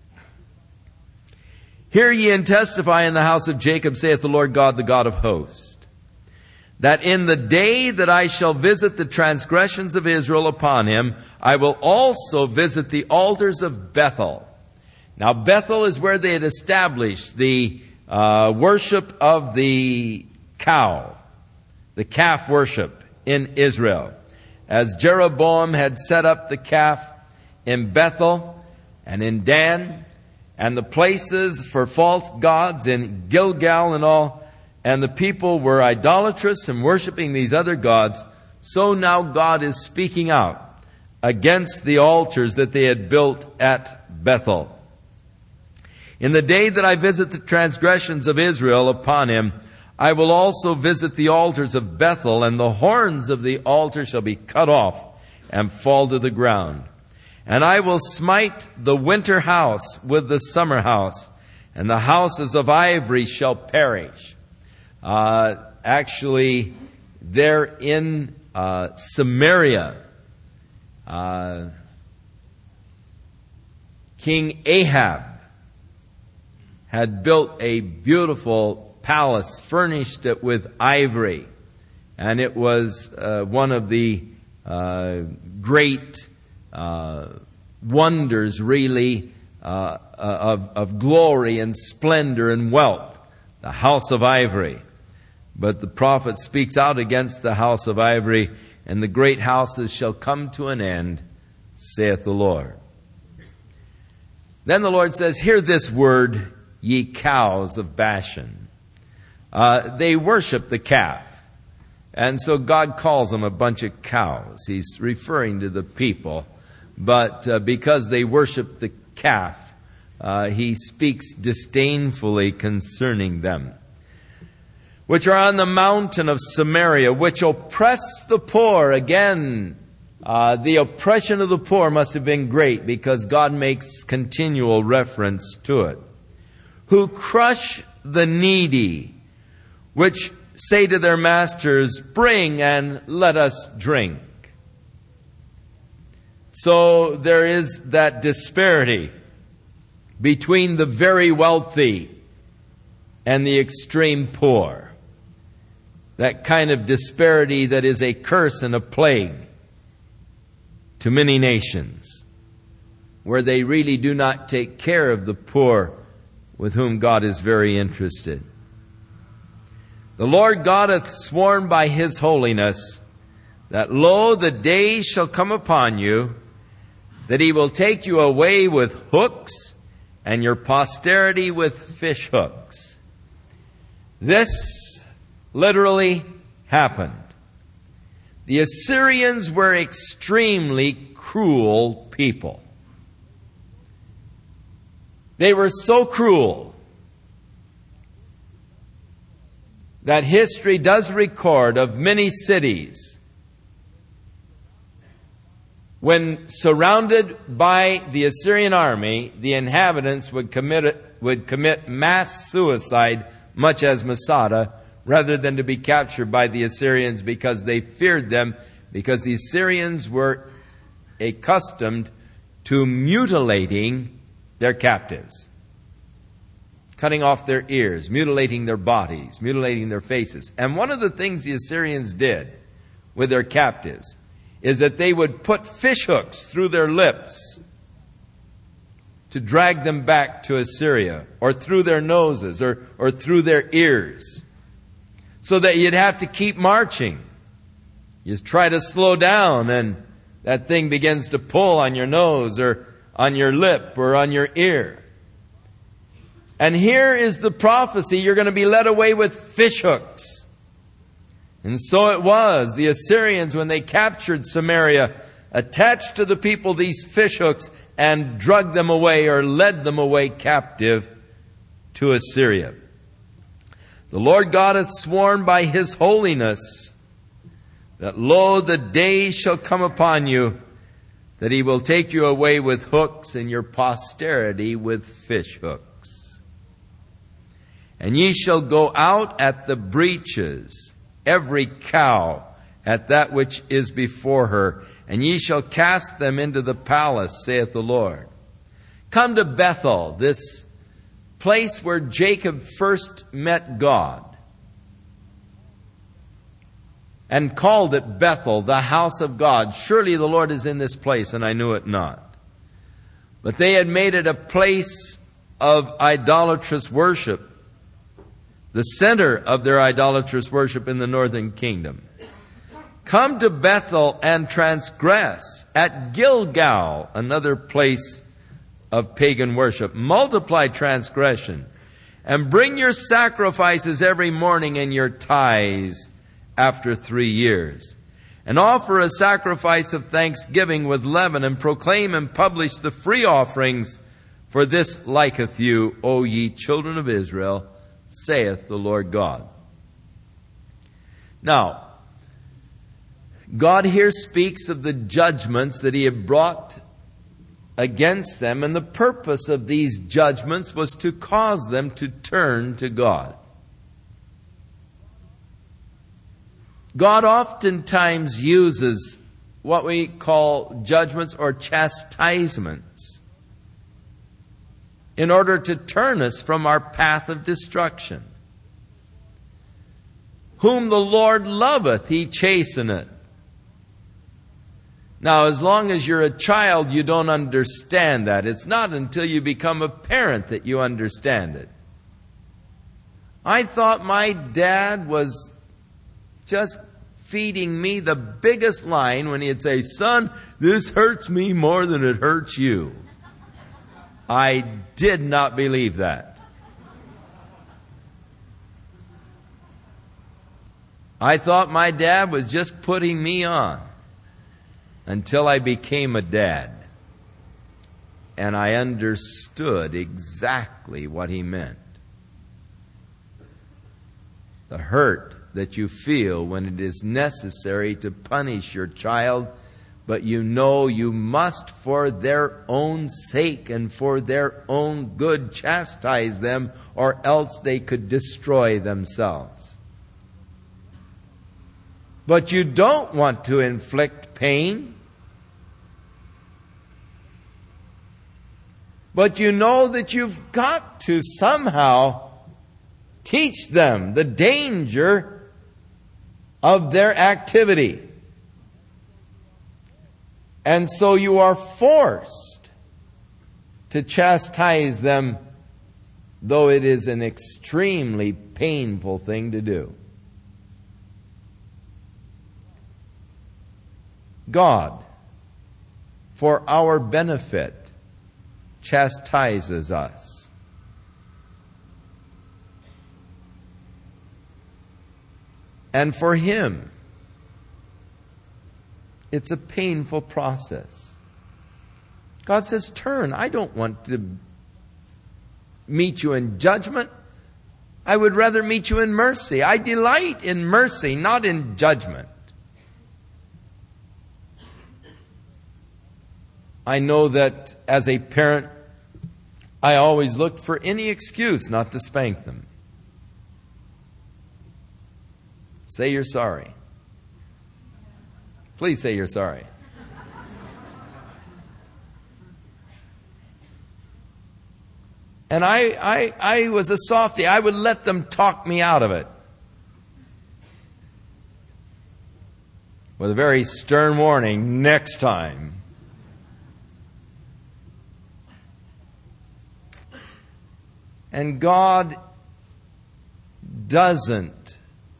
Hear ye and testify in the house of Jacob, saith the Lord God, the God of hosts, that in the day that I shall visit the transgressions of Israel upon him, I will also visit the altars of Bethel. Now, Bethel is where they had established the uh, worship of the cow, the calf worship in Israel. As Jeroboam had set up the calf in Bethel and in Dan, and the places for false gods in Gilgal and all, and the people were idolatrous and worshiping these other gods, so now God is speaking out against the altars that they had built at Bethel. In the day that I visit the transgressions of Israel upon him, I will also visit the altars of Bethel, and the horns of the altar shall be cut off and fall to the ground. And I will smite the winter house with the summer house, and the houses of ivory shall perish. Uh, actually, there in uh, Samaria, uh, King Ahab had built a beautiful palace, furnished it with ivory. And it was uh, one of the uh, great uh, wonders, really, uh, of, of glory and splendor and wealth, the house of ivory. But the prophet speaks out against the house of ivory, and the great houses shall come to an end, saith the Lord. Then the Lord says, hear this word, ye cows of Bashan. Uh, they worship the calf. And so God calls them a bunch of cows. He's referring to the people. But uh, because they worship the calf, uh, he speaks disdainfully concerning them. Which are on the mountain of Samaria, which oppress the poor. Again, uh, the oppression of the poor must have been great, because God makes continual reference to it. Who crush the needy, which say to their masters, bring and let us drink. So there is that disparity between the very wealthy and the extreme poor. That kind of disparity that is a curse and a plague to many nations, where they really do not take care of the poor with whom God is very interested. The Lord God hath sworn by His holiness that, lo, the days shall come upon you that He will take you away with hooks and your posterity with fish hooks. This literally happened. The Assyrians were extremely cruel people. They were so cruel that history does record of many cities when surrounded by the Assyrian army, the inhabitants would commit would commit mass suicide, much as Masada, rather than to be captured by the Assyrians, because they feared them, because the Assyrians were accustomed to mutilating their captives. Cutting off their ears, mutilating their bodies, mutilating their faces. And one of the things the Assyrians did with their captives is that they would put fish hooks through their lips to drag them back to Assyria, or through their noses, or, or through their ears, so that you'd have to keep marching. You try to slow down, and that thing begins to pull on your nose, or on your lip, or on your ear. And here is the prophecy: you're going to be led away with fish hooks. And so it was. The Assyrians, when they captured Samaria, attached to the people these fish hooks and dragged them away, or led them away captive to Assyria. The Lord God hath sworn by His holiness that, lo, the days shall come upon you that He will take you away with hooks, and your posterity with fish hooks. And ye shall go out at the breaches, every cow at that which is before her, and ye shall cast them into the palace, saith the Lord. Come to Bethel, this place where Jacob first met God, and called it Bethel, the house of God. Surely the Lord is in this place, and I knew it not. But they had made it a place of idolatrous worship, the center of their idolatrous worship in the northern kingdom. Come to Bethel and transgress. At Gilgal, another place of pagan worship, multiply transgression, and bring your sacrifices every morning and your tithes after three years. And offer a sacrifice of thanksgiving with leaven, and proclaim and publish the free offerings, for this liketh you, O ye children of Israel, saith the Lord God. Now, God here speaks of the judgments that He had brought against them, and the purpose of these judgments was to cause them to turn to God. God oftentimes uses what we call judgments or chastisements in order to turn us from our path of destruction. Whom the Lord loveth, He chasteneth. Now, as long as you're a child, you don't understand that. It's not until you become a parent that you understand it. I thought my dad was just feeding me the biggest line when he'd say, "Son, this hurts me more than it hurts you." I did not believe that. I thought my dad was just putting me on until I became a dad. And I understood exactly what he meant. The hurt that you feel when it is necessary to punish your child, but you know you must, for their own sake and for their own good, chastise them, or else they could destroy themselves. But you don't want to inflict pain. But you know that you've got to somehow teach them the danger of their activity. And so you are forced to chastise them, though it is an extremely painful thing to do. God, for our benefit, chastises us. And for Him, it's a painful process. God says, turn. I don't want to meet you in judgment. I would rather meet you in mercy. I delight in mercy, not in judgment. I know that as a parent, I always looked for any excuse not to spank them. Say you're sorry. Please say you're sorry. And I, I, I was a softie. I would let them talk me out of it. With a very stern warning, next time. And God doesn't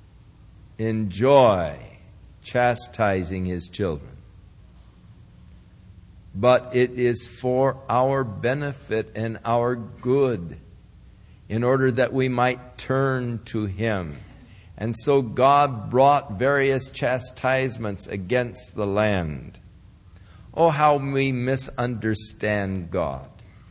enjoy chastising His children. But it is for our benefit and our good, in order that we might turn to Him. And so God brought various chastisements against the land. Oh, how we misunderstand God.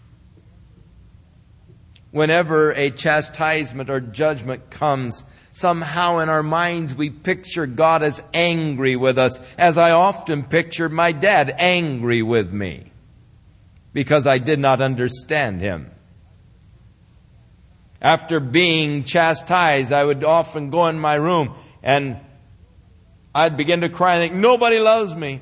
Whenever a chastisement or judgment comes, somehow in our minds we picture God as angry with us, as I often pictured my dad angry with me because I did not understand Him. After being chastised, I would often go in my room and I'd begin to cry and think, nobody loves me.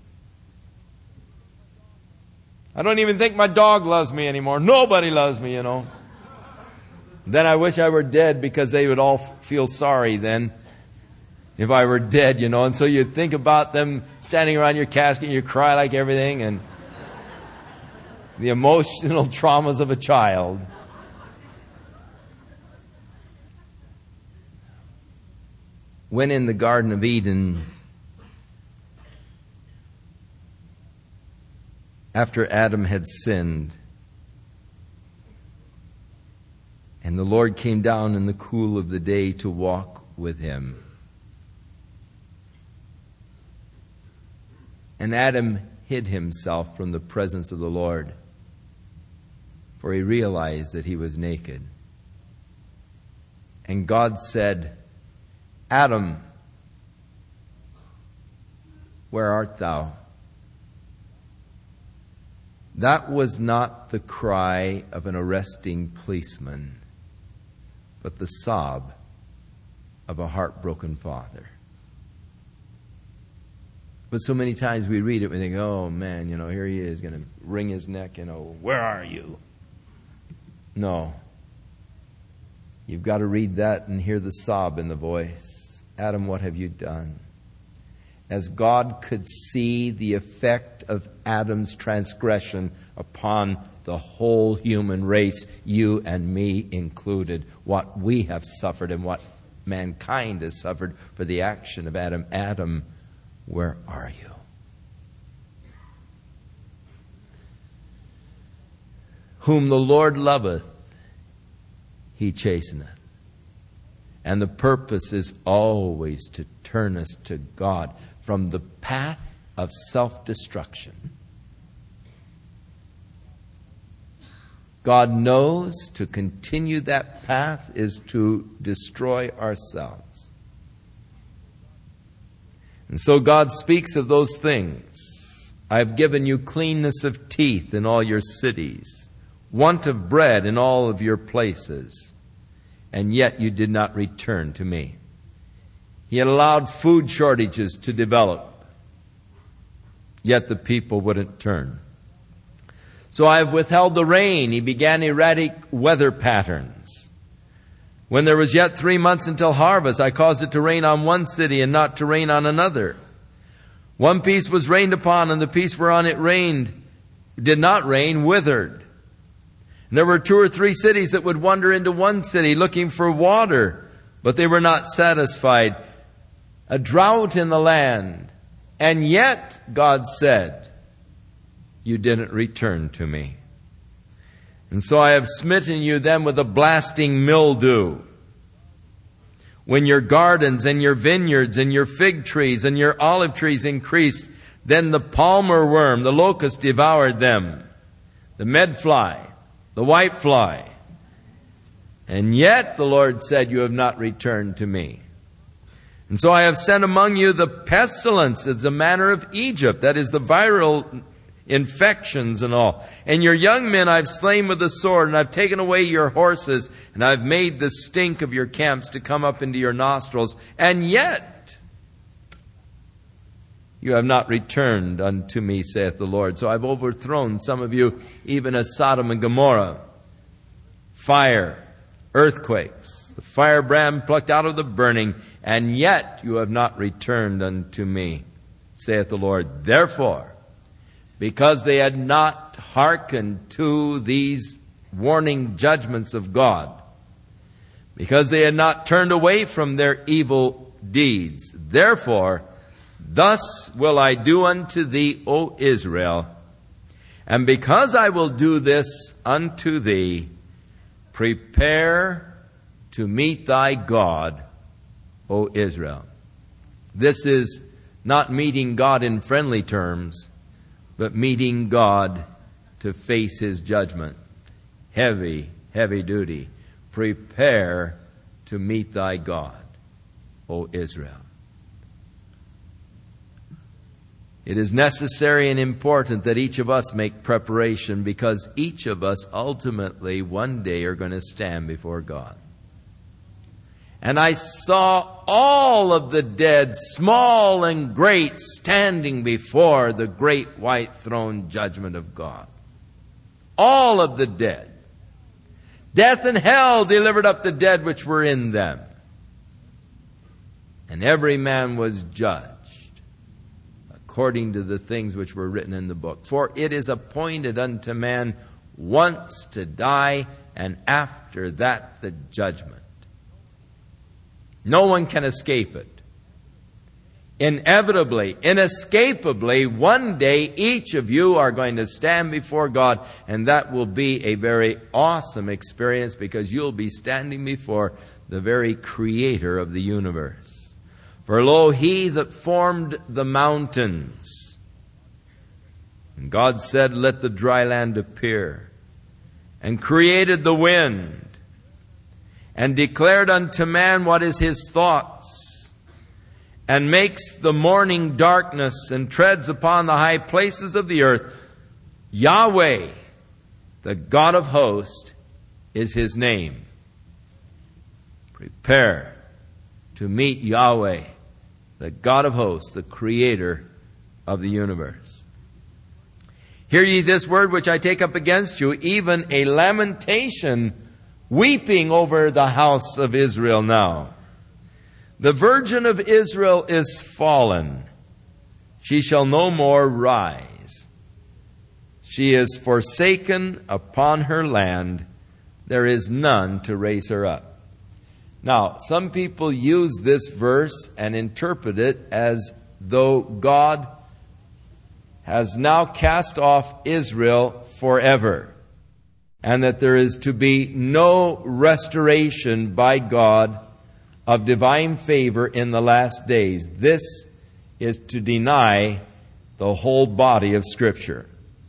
I don't even think my dog loves me anymore. Nobody loves me, you know. Then I wish I were dead, because they would all feel sorry then if I were dead, you know. And so you'd think about them standing around your casket and you cry like everything, and the emotional traumas of a child. When in the Garden of Eden, after Adam had sinned, and the Lord came down in the cool of the day to walk with him. And Adam hid himself from the presence of the Lord, for he realized that he was naked. And God said, Adam, where art thou? That was not the cry of an arresting policeman, but the sob of a heartbroken father. But so many times we read it, we think, oh man, you know, here he is going to wring his neck, you know, where are you? No. You've got to read that and hear the sob in the voice. Adam, what have you done? As God could see the effect of Adam's transgression upon the whole human race, you and me included, what we have suffered and what mankind has suffered for the action of Adam. Adam, where are you? Whom the Lord loveth, He chasteneth, And the purpose is always to turn us to God from the path of self-destruction. God knows to continue that path is to destroy ourselves. And so God speaks of those things. I have given you cleanness of teeth in all your cities, want of bread in all of your places, and yet you did not return to me. He had allowed food shortages to develop, yet the people wouldn't turn. So I have withheld the rain. He began erratic weather patterns. When there was yet three months until harvest, I caused it to rain on one city and not to rain on another. One piece was rained upon, and the piece whereon it rained did not rain withered. And there were two or three cities that would wander into one city looking for water, but they were not satisfied. A drought in the land. And yet, God said, you didn't return to me. And so I have smitten you then with a blasting mildew. When your gardens and your vineyards and your fig trees and your olive trees increased, then the palmer worm, the locust, devoured them. The medfly, the whitefly. And yet, the Lord said, you have not returned to me. And so I have sent among you the pestilence as the manner of Egypt, that is the viral infections and all. And your young men I've slain with the sword, and I've taken away your horses, and I've made the stink of your camps to come up into your nostrils. And yet you have not returned unto me, saith the Lord. So I've overthrown some of you, even as Sodom and Gomorrah. Fire, earthquakes, the firebrand plucked out of the burning, and yet you have not returned unto me, saith the Lord. Therefore, because they had not hearkened to these warning judgments of God, because they had not turned away from their evil deeds, therefore, thus will I do unto thee, O Israel, and because I will do this unto thee, prepare to meet thy God, O Israel. This is not meeting God in friendly terms, but meeting God to face His judgment. Heavy, heavy duty. Prepare to meet thy God, O Israel. It is necessary and important that each of us make preparation, because each of us ultimately one day are going to stand before God. And I saw all of the dead, small and great, standing before the great white throne judgment of God. All of the dead. Death and hell delivered up the dead which were in them. And every man was judged according to the things which were written in the book. For it is appointed unto man once to die, and after that the judgment. No one can escape it. Inevitably, inescapably, one day each of you are going to stand before God, and that will be a very awesome experience, because you'll be standing before the very Creator of the universe. For lo, He that formed the mountains. And God said, let the dry land appear, and created the wind, and declared unto man what is his thoughts, and makes the morning darkness, and treads upon the high places of the earth. Yahweh, the God of hosts, is His name. Prepare to meet Yahweh, the God of hosts, the Creator of the universe. Hear ye this word which I take up against you, even a lamentation, weeping over the house of Israel now. The virgin of Israel is fallen. She shall no more rise. She is forsaken upon her land. There is none to raise her up. Now, some people use this verse and interpret it as though God has now cast off Israel forever, and that there is to be no restoration by God of divine favor in the last days. This is to deny the whole body of Scripture.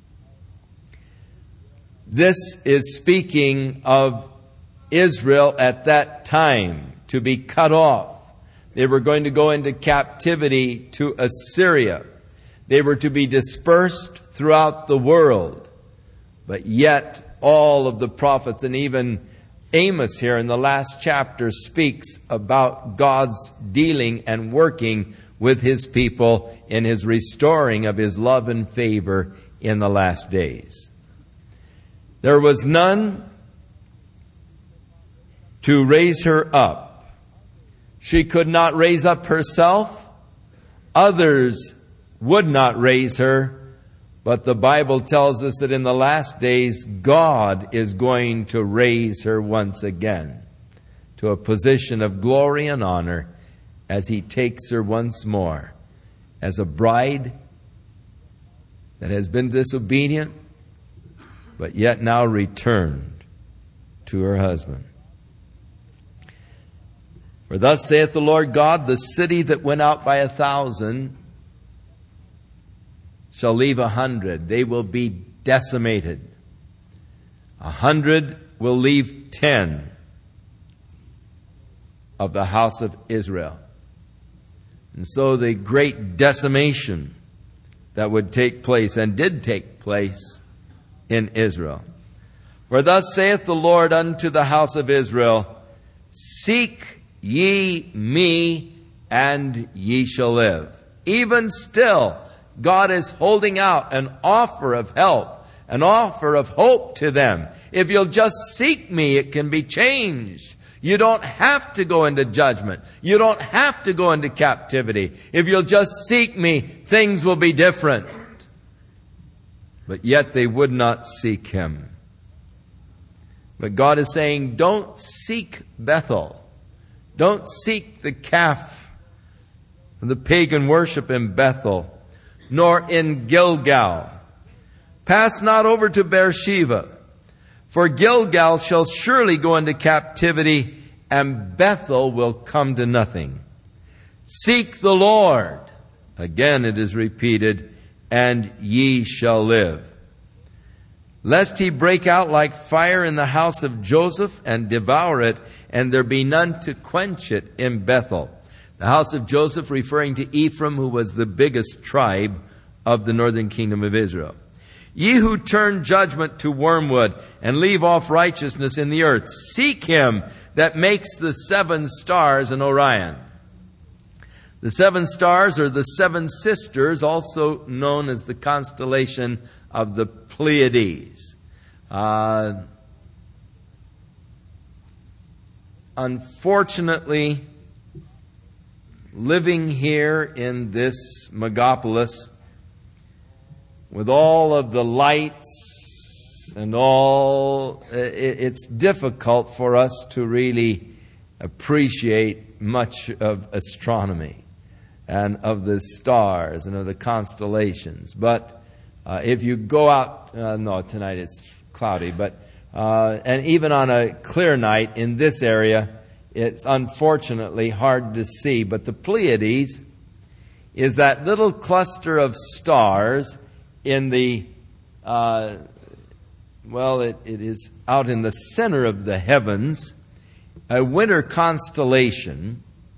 This is speaking of Israel at that time to be cut off. They were going to go into captivity to Assyria. They were to be dispersed throughout the world. But yet all of the prophets, and even Amos here in the last chapter, speaks about God's dealing and working with His people in His restoring of His love and favor in the last days. There was none to raise her up. She could not raise up herself. Others would not raise her. But the Bible tells us that in the last days, God is going to raise her once again to a position of glory and honor as He takes her once more as a bride that has been disobedient, but yet now returned to her husband. For thus saith the Lord God, the city that went out by a thousand shall leave a hundred. They will be decimated. A hundred will leave ten of the house of Israel. And so the great decimation that would take place and did take place in Israel. For thus saith the Lord unto the house of Israel, seek ye me, and ye shall live. Even still, God is holding out an offer of help, an offer of hope to them. If you'll just seek me, it can be changed. You don't have to go into judgment. You don't have to go into captivity. If you'll just seek me, things will be different. But yet they would not seek Him. But God is saying, don't seek Bethel. Don't seek the calf and the pagan worship in Bethel, nor in Gilgal. Pass not over to Beersheba, for Gilgal shall surely go into captivity, and Bethel will come to nothing. Seek the Lord. Again it is repeated, and ye shall live. Lest He break out like fire in the house of Joseph and devour it, and there be none to quench it in Bethel. The house of Joseph referring to Ephraim, who was the biggest tribe of the northern kingdom of Israel. Ye who turn judgment to wormwood and leave off righteousness in the earth, seek Him that makes the seven stars in Orion. The seven stars are the seven sisters, also known as the constellation of the Pleiades. Uh, unfortunately, living here in this megapolis, with all of the lights and all, it's difficult for us to really appreciate much of astronomy and of the stars and of the constellations. But uh, if you go out, uh, no, tonight it's cloudy, but uh, and even on a clear night in this area, it's unfortunately hard to see. But the Pleiades is that little cluster of stars in the, uh, well, it, it is out in the center of the heavens, a winter constellation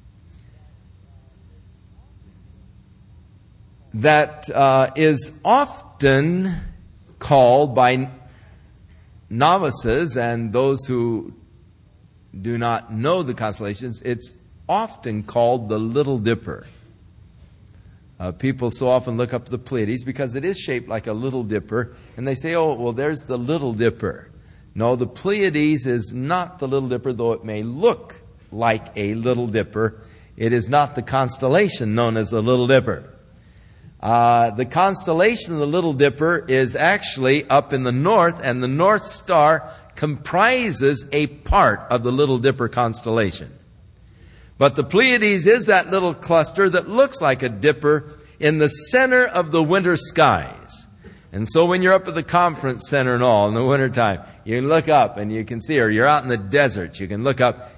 that uh, is often called by novices and those who do not know the constellations, it's often called the Little Dipper. Uh, people so often look up the Pleiades because it is shaped like a Little Dipper, and they say, oh, well, there's the Little Dipper. No, the Pleiades is not the Little Dipper, though it may look like a Little Dipper. It is not the constellation known as the Little Dipper. Uh, the constellation of the Little Dipper is actually up in the north, and the North Star comprises a part of the Little Dipper constellation. But the Pleiades is that little cluster that looks like a dipper in the center of the winter skies. And so when you're up at the conference center and all in the wintertime, you can look up and you can see her. You're out in the desert, you can look up,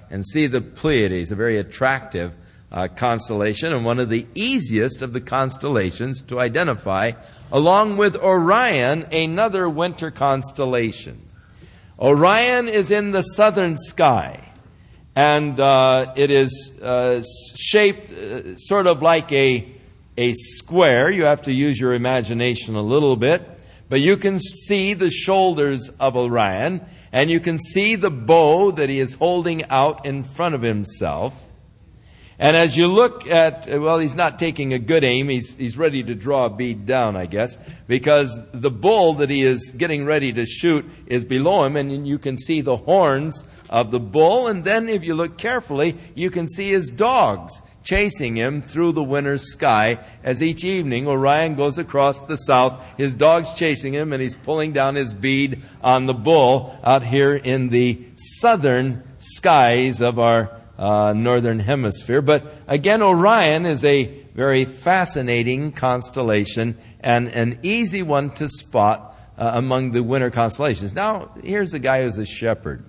and see the Pleiades, a very attractive uh, constellation and one of the easiest of the constellations to identify, along with Orion, another winter constellation. Orion is in the southern sky, and uh, it is uh, shaped uh, sort of like a, a square. You have to use your imagination a little bit, but you can see the shoulders of Orion, and you can see the bow that he is holding out in front of himself. And as you look at, well, he's not taking a good aim. He's, he's ready to draw a bead down, I guess, because the bull that he is getting ready to shoot is below him, and you can see the horns of the bull. And then if you look carefully, you can see his dogs chasing him through the winter sky as each evening Orion goes across the south. His dog's chasing him, and he's pulling down his bead on the bull out here in the southern skies of our Uh, northern hemisphere. But again, Orion is a very fascinating constellation and an easy one to spot uh, among the winter constellations. Now, here's a guy who's a shepherd.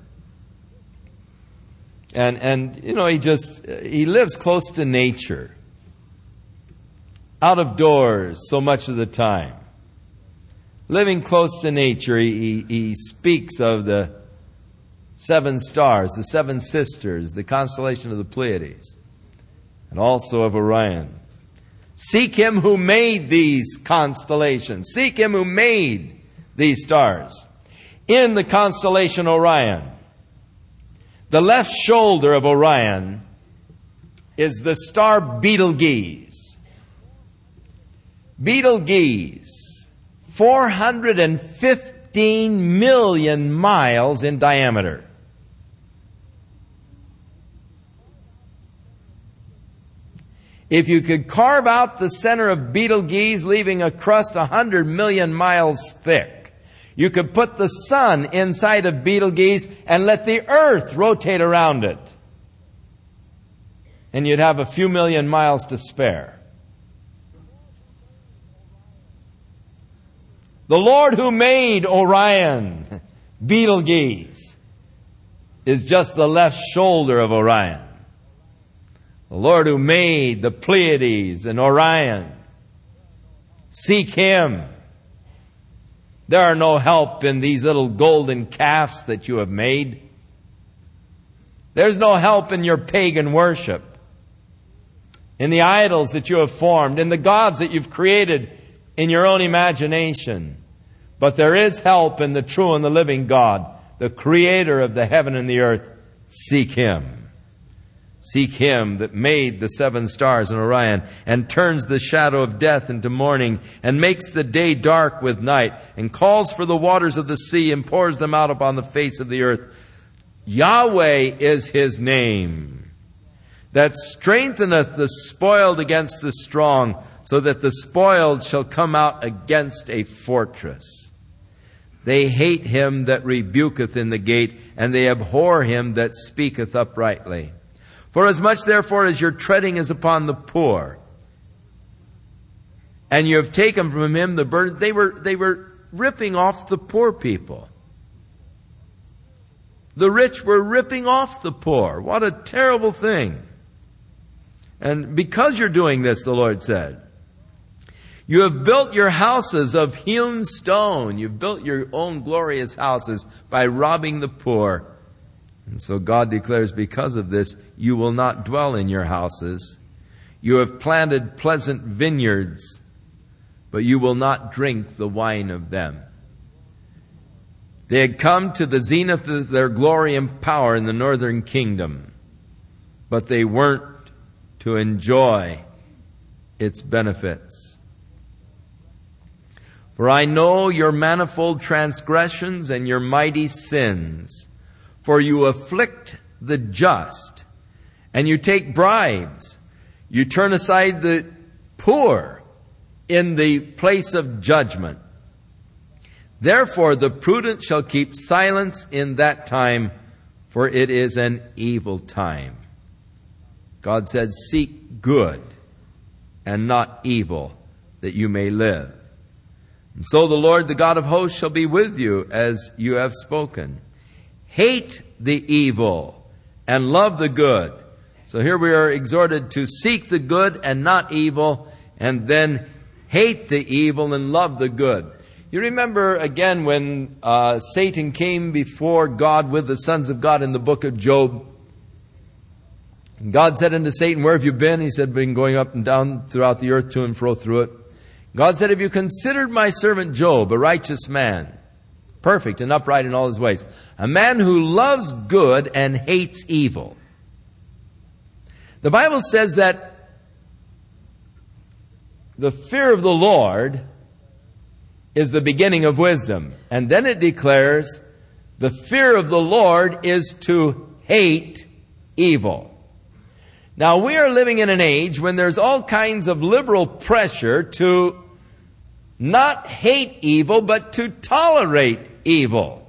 And, and you know, he just, he lives close to nature. Out of doors so much of the time. Living close to nature, he, he speaks of the seven stars, the seven sisters, the constellation of the Pleiades, and also of Orion. Seek him who made these constellations. Seek him who made these stars. In the constellation Orion, the left shoulder of Orion is the star Betelgeuse. Betelgeuse, four hundred fifteen million miles in diameter. If you could carve out the center of Betelgeuse, leaving a crust one hundred million miles thick, you could put the sun inside of Betelgeuse and let the earth rotate around it. And you'd have a few million miles to spare. The Lord who made Orion, Betelgeuse, is just the left shoulder of Orion. The Lord who made the Pleiades and Orion. Seek him. There are no help in these little golden calves that you have made. There's no help in your pagan worship, in the idols that you have formed, in the gods that you've created in your own imagination. But there is help in the true and the living God, the creator of the heaven and the earth. Seek him. Seek him that made the seven stars in Orion and turns the shadow of death into morning and makes the day dark with night and calls for the waters of the sea and pours them out upon the face of the earth. Yahweh is his name, that strengtheneth the spoiled against the strong, so that the spoiled shall come out against a fortress. They hate him that rebuketh in the gate, and they abhor him that speaketh uprightly. For as much therefore as your treading is upon the poor, and you have taken from him the burden, they were, they were ripping off the poor people. The rich were ripping off the poor. What a terrible thing. And because you're doing this, the Lord said, you have built your houses of hewn stone. You've built your own glorious houses by robbing the poor. And so God declares, because of this, you will not dwell in your houses. You have planted pleasant vineyards, but you will not drink the wine of them. They had come to the zenith of their glory and power in the northern kingdom, but they weren't to enjoy its benefits. For I know your manifold transgressions and your mighty sins. For you afflict the just, and you take bribes. You turn aside the poor in the place of judgment. Therefore the prudent shall keep silence in that time, for it is an evil time. God said, seek good and not evil, that you may live. And so the Lord, the God of hosts, shall be with you as you have spoken. Hate the evil and love the good. So here we are exhorted to seek the good and not evil, and then hate the evil and love the good. You remember again when uh, Satan came before God with the sons of God in the book of Job. And God said unto Satan, where have you been? He said, been going up and down throughout the earth, to and fro through it. God said, have you considered my servant Job, a righteous man, perfect and upright in all his ways, a man who loves good and hates evil? The Bible says that the fear of the Lord is the beginning of wisdom. And then it declares, the fear of the Lord is to hate evil. Now, we are living in an age when there's all kinds of liberal pressure to not hate evil, but to tolerate evil.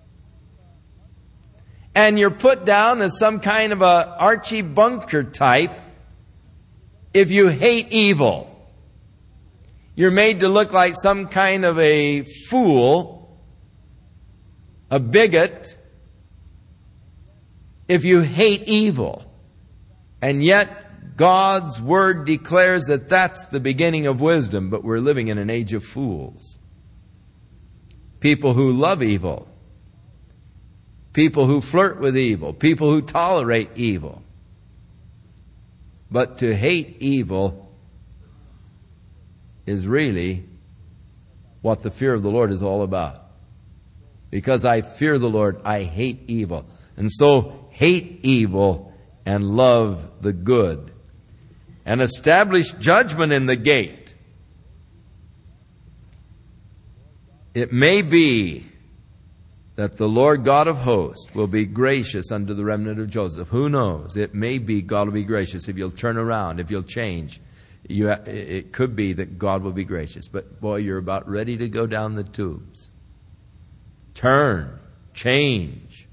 And you're put down as some kind of a Archie Bunker type if you hate evil. You're made to look like some kind of a fool, a bigot, if you hate evil. And yet, God's Word declares that that's the beginning of wisdom, but we're living in an age of fools. People who love evil. People who flirt with evil. People who tolerate evil. But to hate evil is really what the fear of the Lord is all about. Because I fear the Lord, I hate evil. And so, hate evil and love the good. And establish judgment in the gate. It may be that the Lord God of hosts will be gracious unto the remnant of Joseph. Who knows? It may be God will be gracious if you'll turn around, if you'll change. You, it could be that God will be gracious. But boy, you're about ready to go down the tubes. Turn. Change.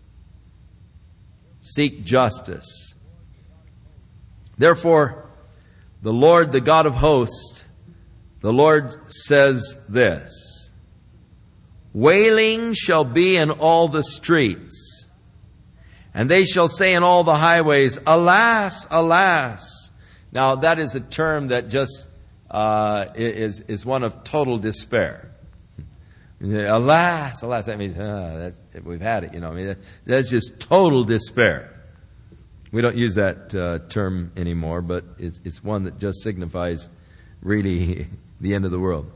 Seek justice. Therefore, the Lord, the God of hosts, the Lord says this: wailing shall be in all the streets, and they shall say in all the highways, alas, alas. Now, that is a term that just uh, is, is one of total despair. Alas, alas, that means uh, that, we've had it, you know. I mean, that, that's just total despair. We don't use that uh, term anymore, but it's, it's one that just signifies really the end of the world.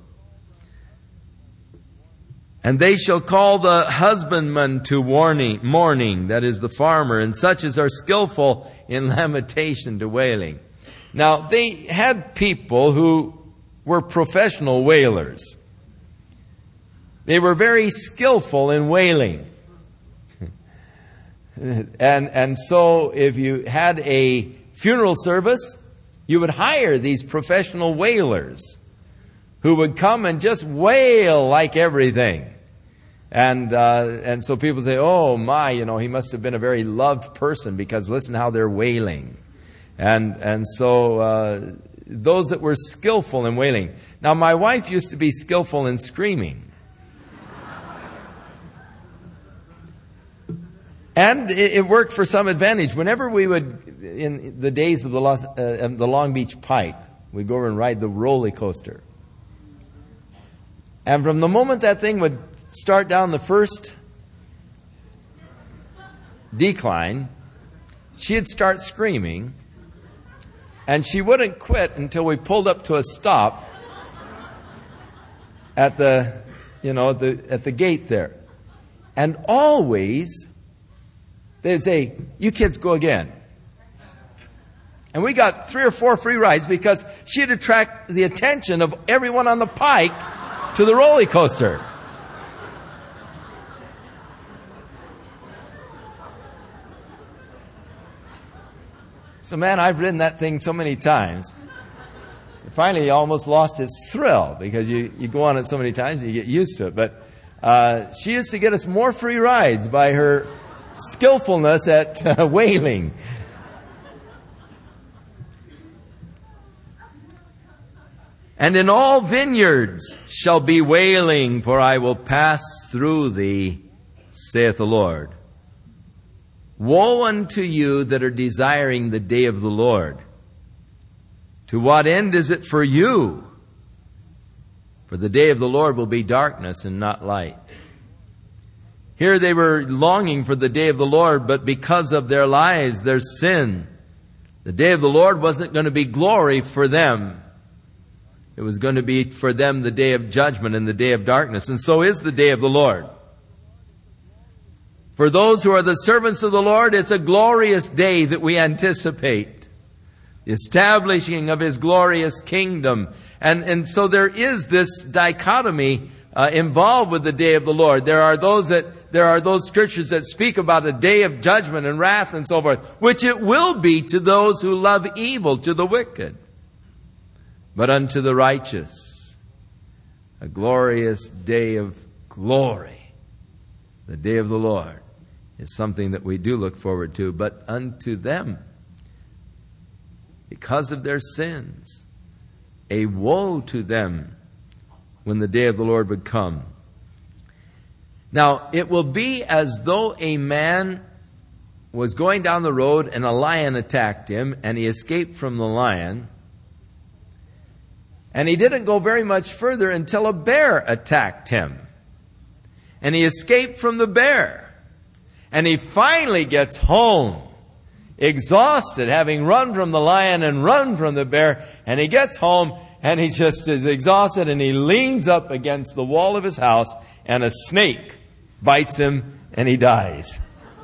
And they shall call the husbandman to warning, mourning, that is the farmer, and such as are skillful in lamentation to wailing. Now, they had people who were professional wailers. They were very skillful in wailing. and and so if you had a funeral service, you would hire these professional wailers who would come and just wail like everything. And uh, and so people say, oh my, you know, he must have been a very loved person because listen how they're wailing. And and so uh, those that were skillful in wailing. Now, my wife used to be skillful in screaming. And it, it worked for some advantage. Whenever we would, in the days of the, Los, uh, the Long Beach Pike, we'd go over and ride the roller coaster. And from the moment that thing would start down the first decline, she'd start screaming. And she wouldn't quit until we pulled up to a stop at the, you know, the, at the gate there. And always, they'd say, you kids go again. And we got three or four free rides because she'd attract the attention of everyone on the pike to the roller coaster. So, man, I've ridden that thing so many times. Finally, you almost lost its thrill because you, you go on it so many times and you get used to it. But uh, she used to get us more free rides by her skillfulness at uh, wailing. And in all vineyards shall be wailing, for I will pass through thee, saith the Lord. Woe unto you that are desiring the day of the Lord. To what end is it for you? For the day of the Lord will be darkness and not light. Here they were longing for the day of the Lord, but because of their lives, their sin, the day of the Lord wasn't going to be glory for them. It was going to be for them the day of judgment and the day of darkness. And so is the day of the Lord. For those who are the servants of the Lord, it's a glorious day that we anticipate. The establishing of His glorious kingdom. And, and so there is this dichotomy uh, involved with the day of the Lord. There are those that, there are those scriptures that speak about a day of judgment and wrath and so forth, which it will be to those who love evil, to the wicked. But unto the righteous, a glorious day of glory. The day of the Lord is something that we do look forward to. But unto them, because of their sins, a woe to them when the day of the Lord would come. Now, it will be as though a man was going down the road and a lion attacked him, and he escaped from the lion. And he didn't go very much further until a bear attacked him. And he escaped from the bear. And he finally gets home, exhausted, having run from the lion and run from the bear. And he gets home and he just is exhausted, and he leans up against the wall of his house, and a snake bites him and he dies.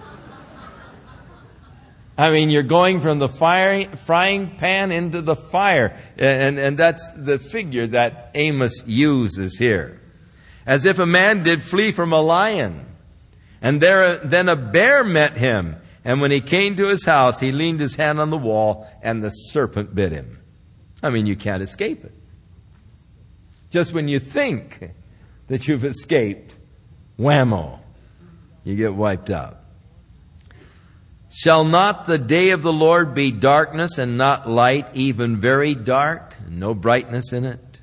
I mean, you're going from the fire, frying pan into the fire. And, and that's the figure that Amos uses here. As if a man did flee from a lion. And there, then a bear met him. And when he came to his house, he leaned his hand on the wall, and the serpent bit him. I mean, you can't escape it. Just when you think that you've escaped, whammo, you get wiped out. Shall not the day of the Lord be darkness and not light, even very dark, and no brightness in it?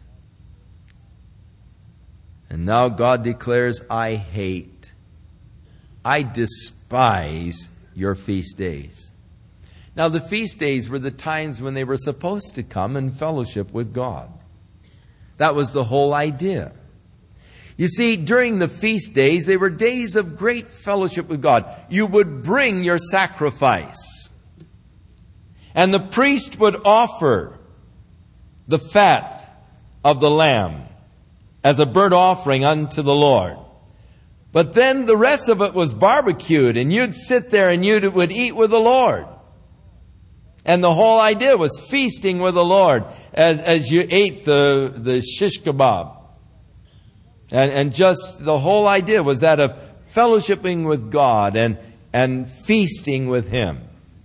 And now God declares, I hate, I despise your feast days. Now the feast days were the times when they were supposed to come and fellowship with God. That was the whole idea. You see, during the feast days, they were days of great fellowship with God. You would bring your sacrifice. And the priest would offer the fat of the lamb as a burnt offering unto the Lord. But then the rest of it was barbecued, and you'd sit there and you would eat with the Lord. And the whole idea was feasting with the Lord as, as you ate the, the shish kebab. And, and just the whole idea was that of fellowshipping with God and, and feasting with Him.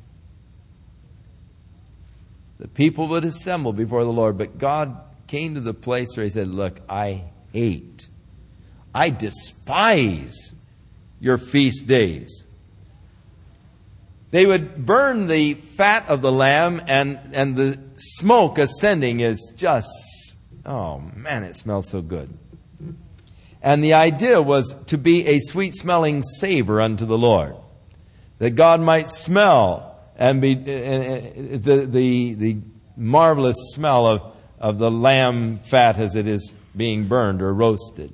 The people would assemble before the Lord, but God came to the place where He said, look, I hate, I despise your feast days. They would burn the fat of the lamb, and, and the smoke ascending is just, oh man, it smells so good. And the idea was to be a sweet-smelling savor unto the Lord, that God might smell and be uh, the the the marvelous smell of, of the lamb fat as it is being burned or roasted.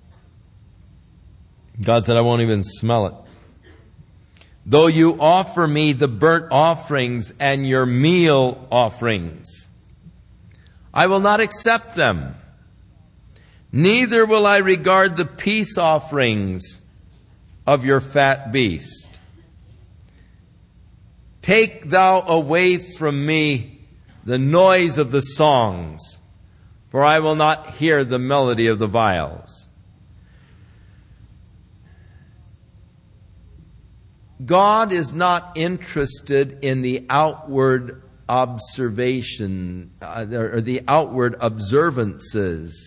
God said, I won't even smell it. Though you offer me the burnt offerings and your meal offerings, I will not accept them. Neither will I regard the peace offerings of your fat beast. Take thou away from me the noise of the songs, for I will not hear the melody of the viols. God is not interested in the outward observation uh, or the outward observances.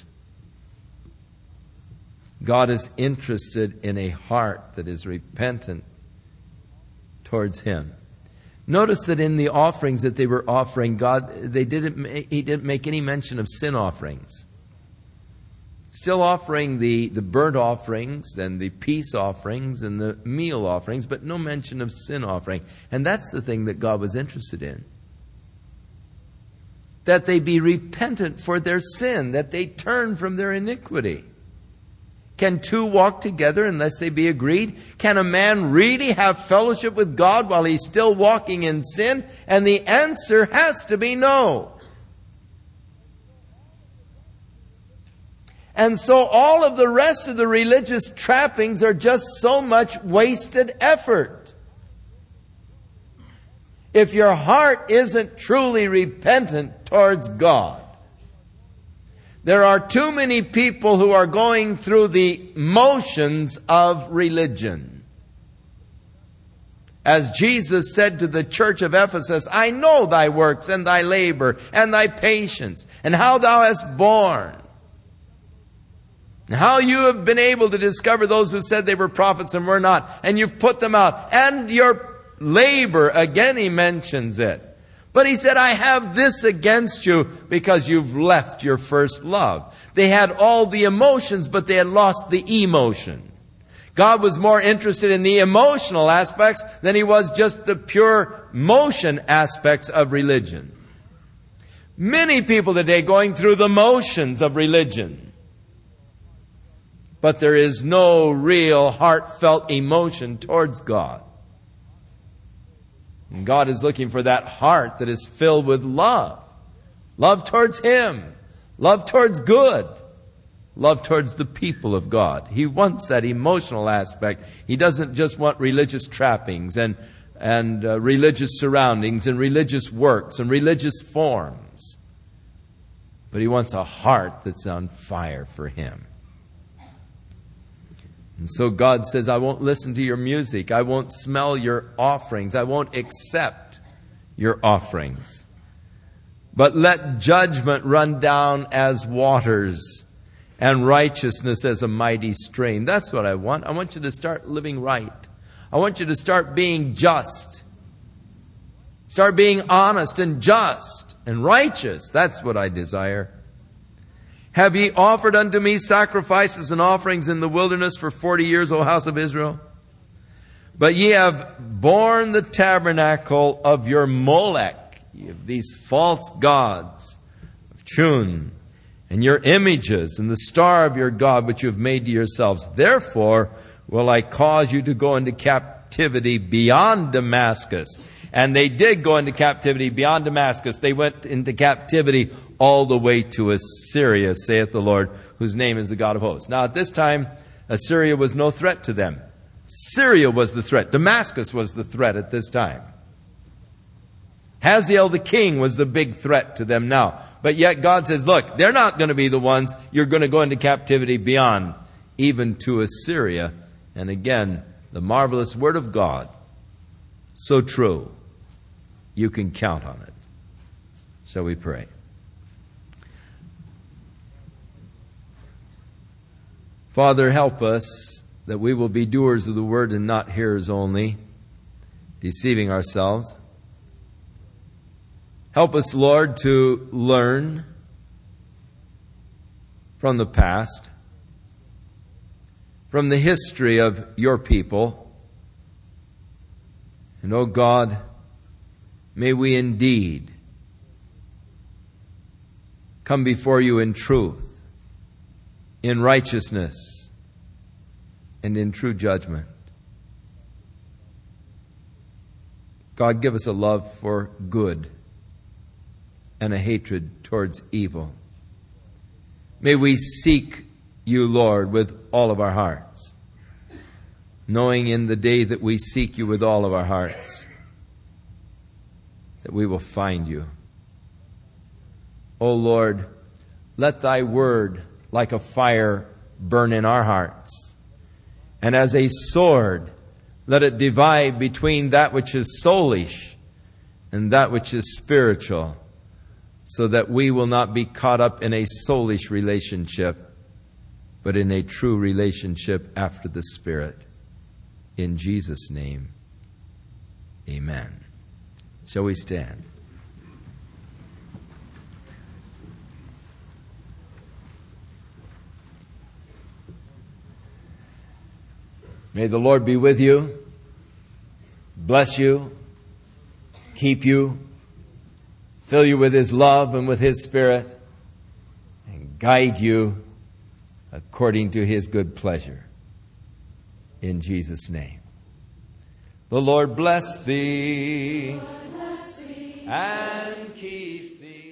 God is interested in a heart that is repentant towards Him. Notice that in the offerings that they were offering, God, they didn't, He didn't make any mention of sin offerings. Still offering the, the burnt offerings and the peace offerings and the meal offerings, but no mention of sin offering. And that's the thing that God was interested in. That they be repentant for their sin, that they turn from their iniquity. Can two walk together unless they be agreed? Can a man really have fellowship with God while he's still walking in sin? And the answer has to be no. And so all of the rest of the religious trappings are just so much wasted effort. If your heart isn't truly repentant towards God, there are too many people who are going through the motions of religion. As Jesus said to the church of Ephesus, I know thy works and thy labor and thy patience and how thou hast borne. And how you have been able to discover those who said they were prophets and were not. And you've put them out. And your labor, again he mentions it. But he said, I have this against you because you've left your first love. They had all the emotions, but they had lost the emotion. God was more interested in the emotional aspects than he was just the pure motion aspects of religion. Many people today going through the motions of religion. But there is no real heartfelt emotion towards God. And God is looking for that heart that is filled with love. Love towards Him. Love towards good. Love towards the people of God. He wants that emotional aspect. He doesn't just want religious trappings and, and uh, religious surroundings and religious works and religious forms. But He wants a heart that's on fire for Him. And so God says, I won't listen to your music. I won't smell your offerings. I won't accept your offerings. But let judgment run down as waters and righteousness as a mighty stream. That's what I want. I want you to start living right. I want you to start being just. Start being honest and just and righteous. That's what I desire. Have ye offered unto me sacrifices and offerings in the wilderness for forty years, O house of Israel? But ye have borne the tabernacle of your Molech, ye have these false gods of Chun, and your images, and the star of your God which you have made to yourselves. Therefore will I cause you to go into captivity beyond Damascus. And they did go into captivity beyond Damascus. They went into captivity all the way to Assyria, saith the Lord, whose name is the God of hosts. Now at this time, Assyria was no threat to them. Syria was the threat. Damascus was the threat at this time. Hazael the king was the big threat to them now. But yet God says, look, they're not going to be the ones. You're going to go into captivity beyond, even to Assyria. And again, the marvelous word of God, so true, you can count on it. Shall we pray? Father, help us that we will be doers of the word and not hearers only, deceiving ourselves. Help us, Lord, to learn from the past, from the history of your people. And, oh God, may we indeed come before you in truth, in righteousness, and in true judgment. God, give us a love for good and a hatred towards evil. May we seek you, Lord, with all of our hearts, knowing in the day that we seek you with all of our hearts, that we will find you. O Lord, let thy word like a fire burn in our hearts. And as a sword, let it divide between that which is soulish and that which is spiritual, so that we will not be caught up in a soulish relationship, but in a true relationship after the Spirit. In Jesus' name, amen. Shall we stand? May the Lord be with you, bless you, keep you, fill you with His love and with His Spirit, and guide you according to His good pleasure. In Jesus' name. The Lord bless thee and keep thee.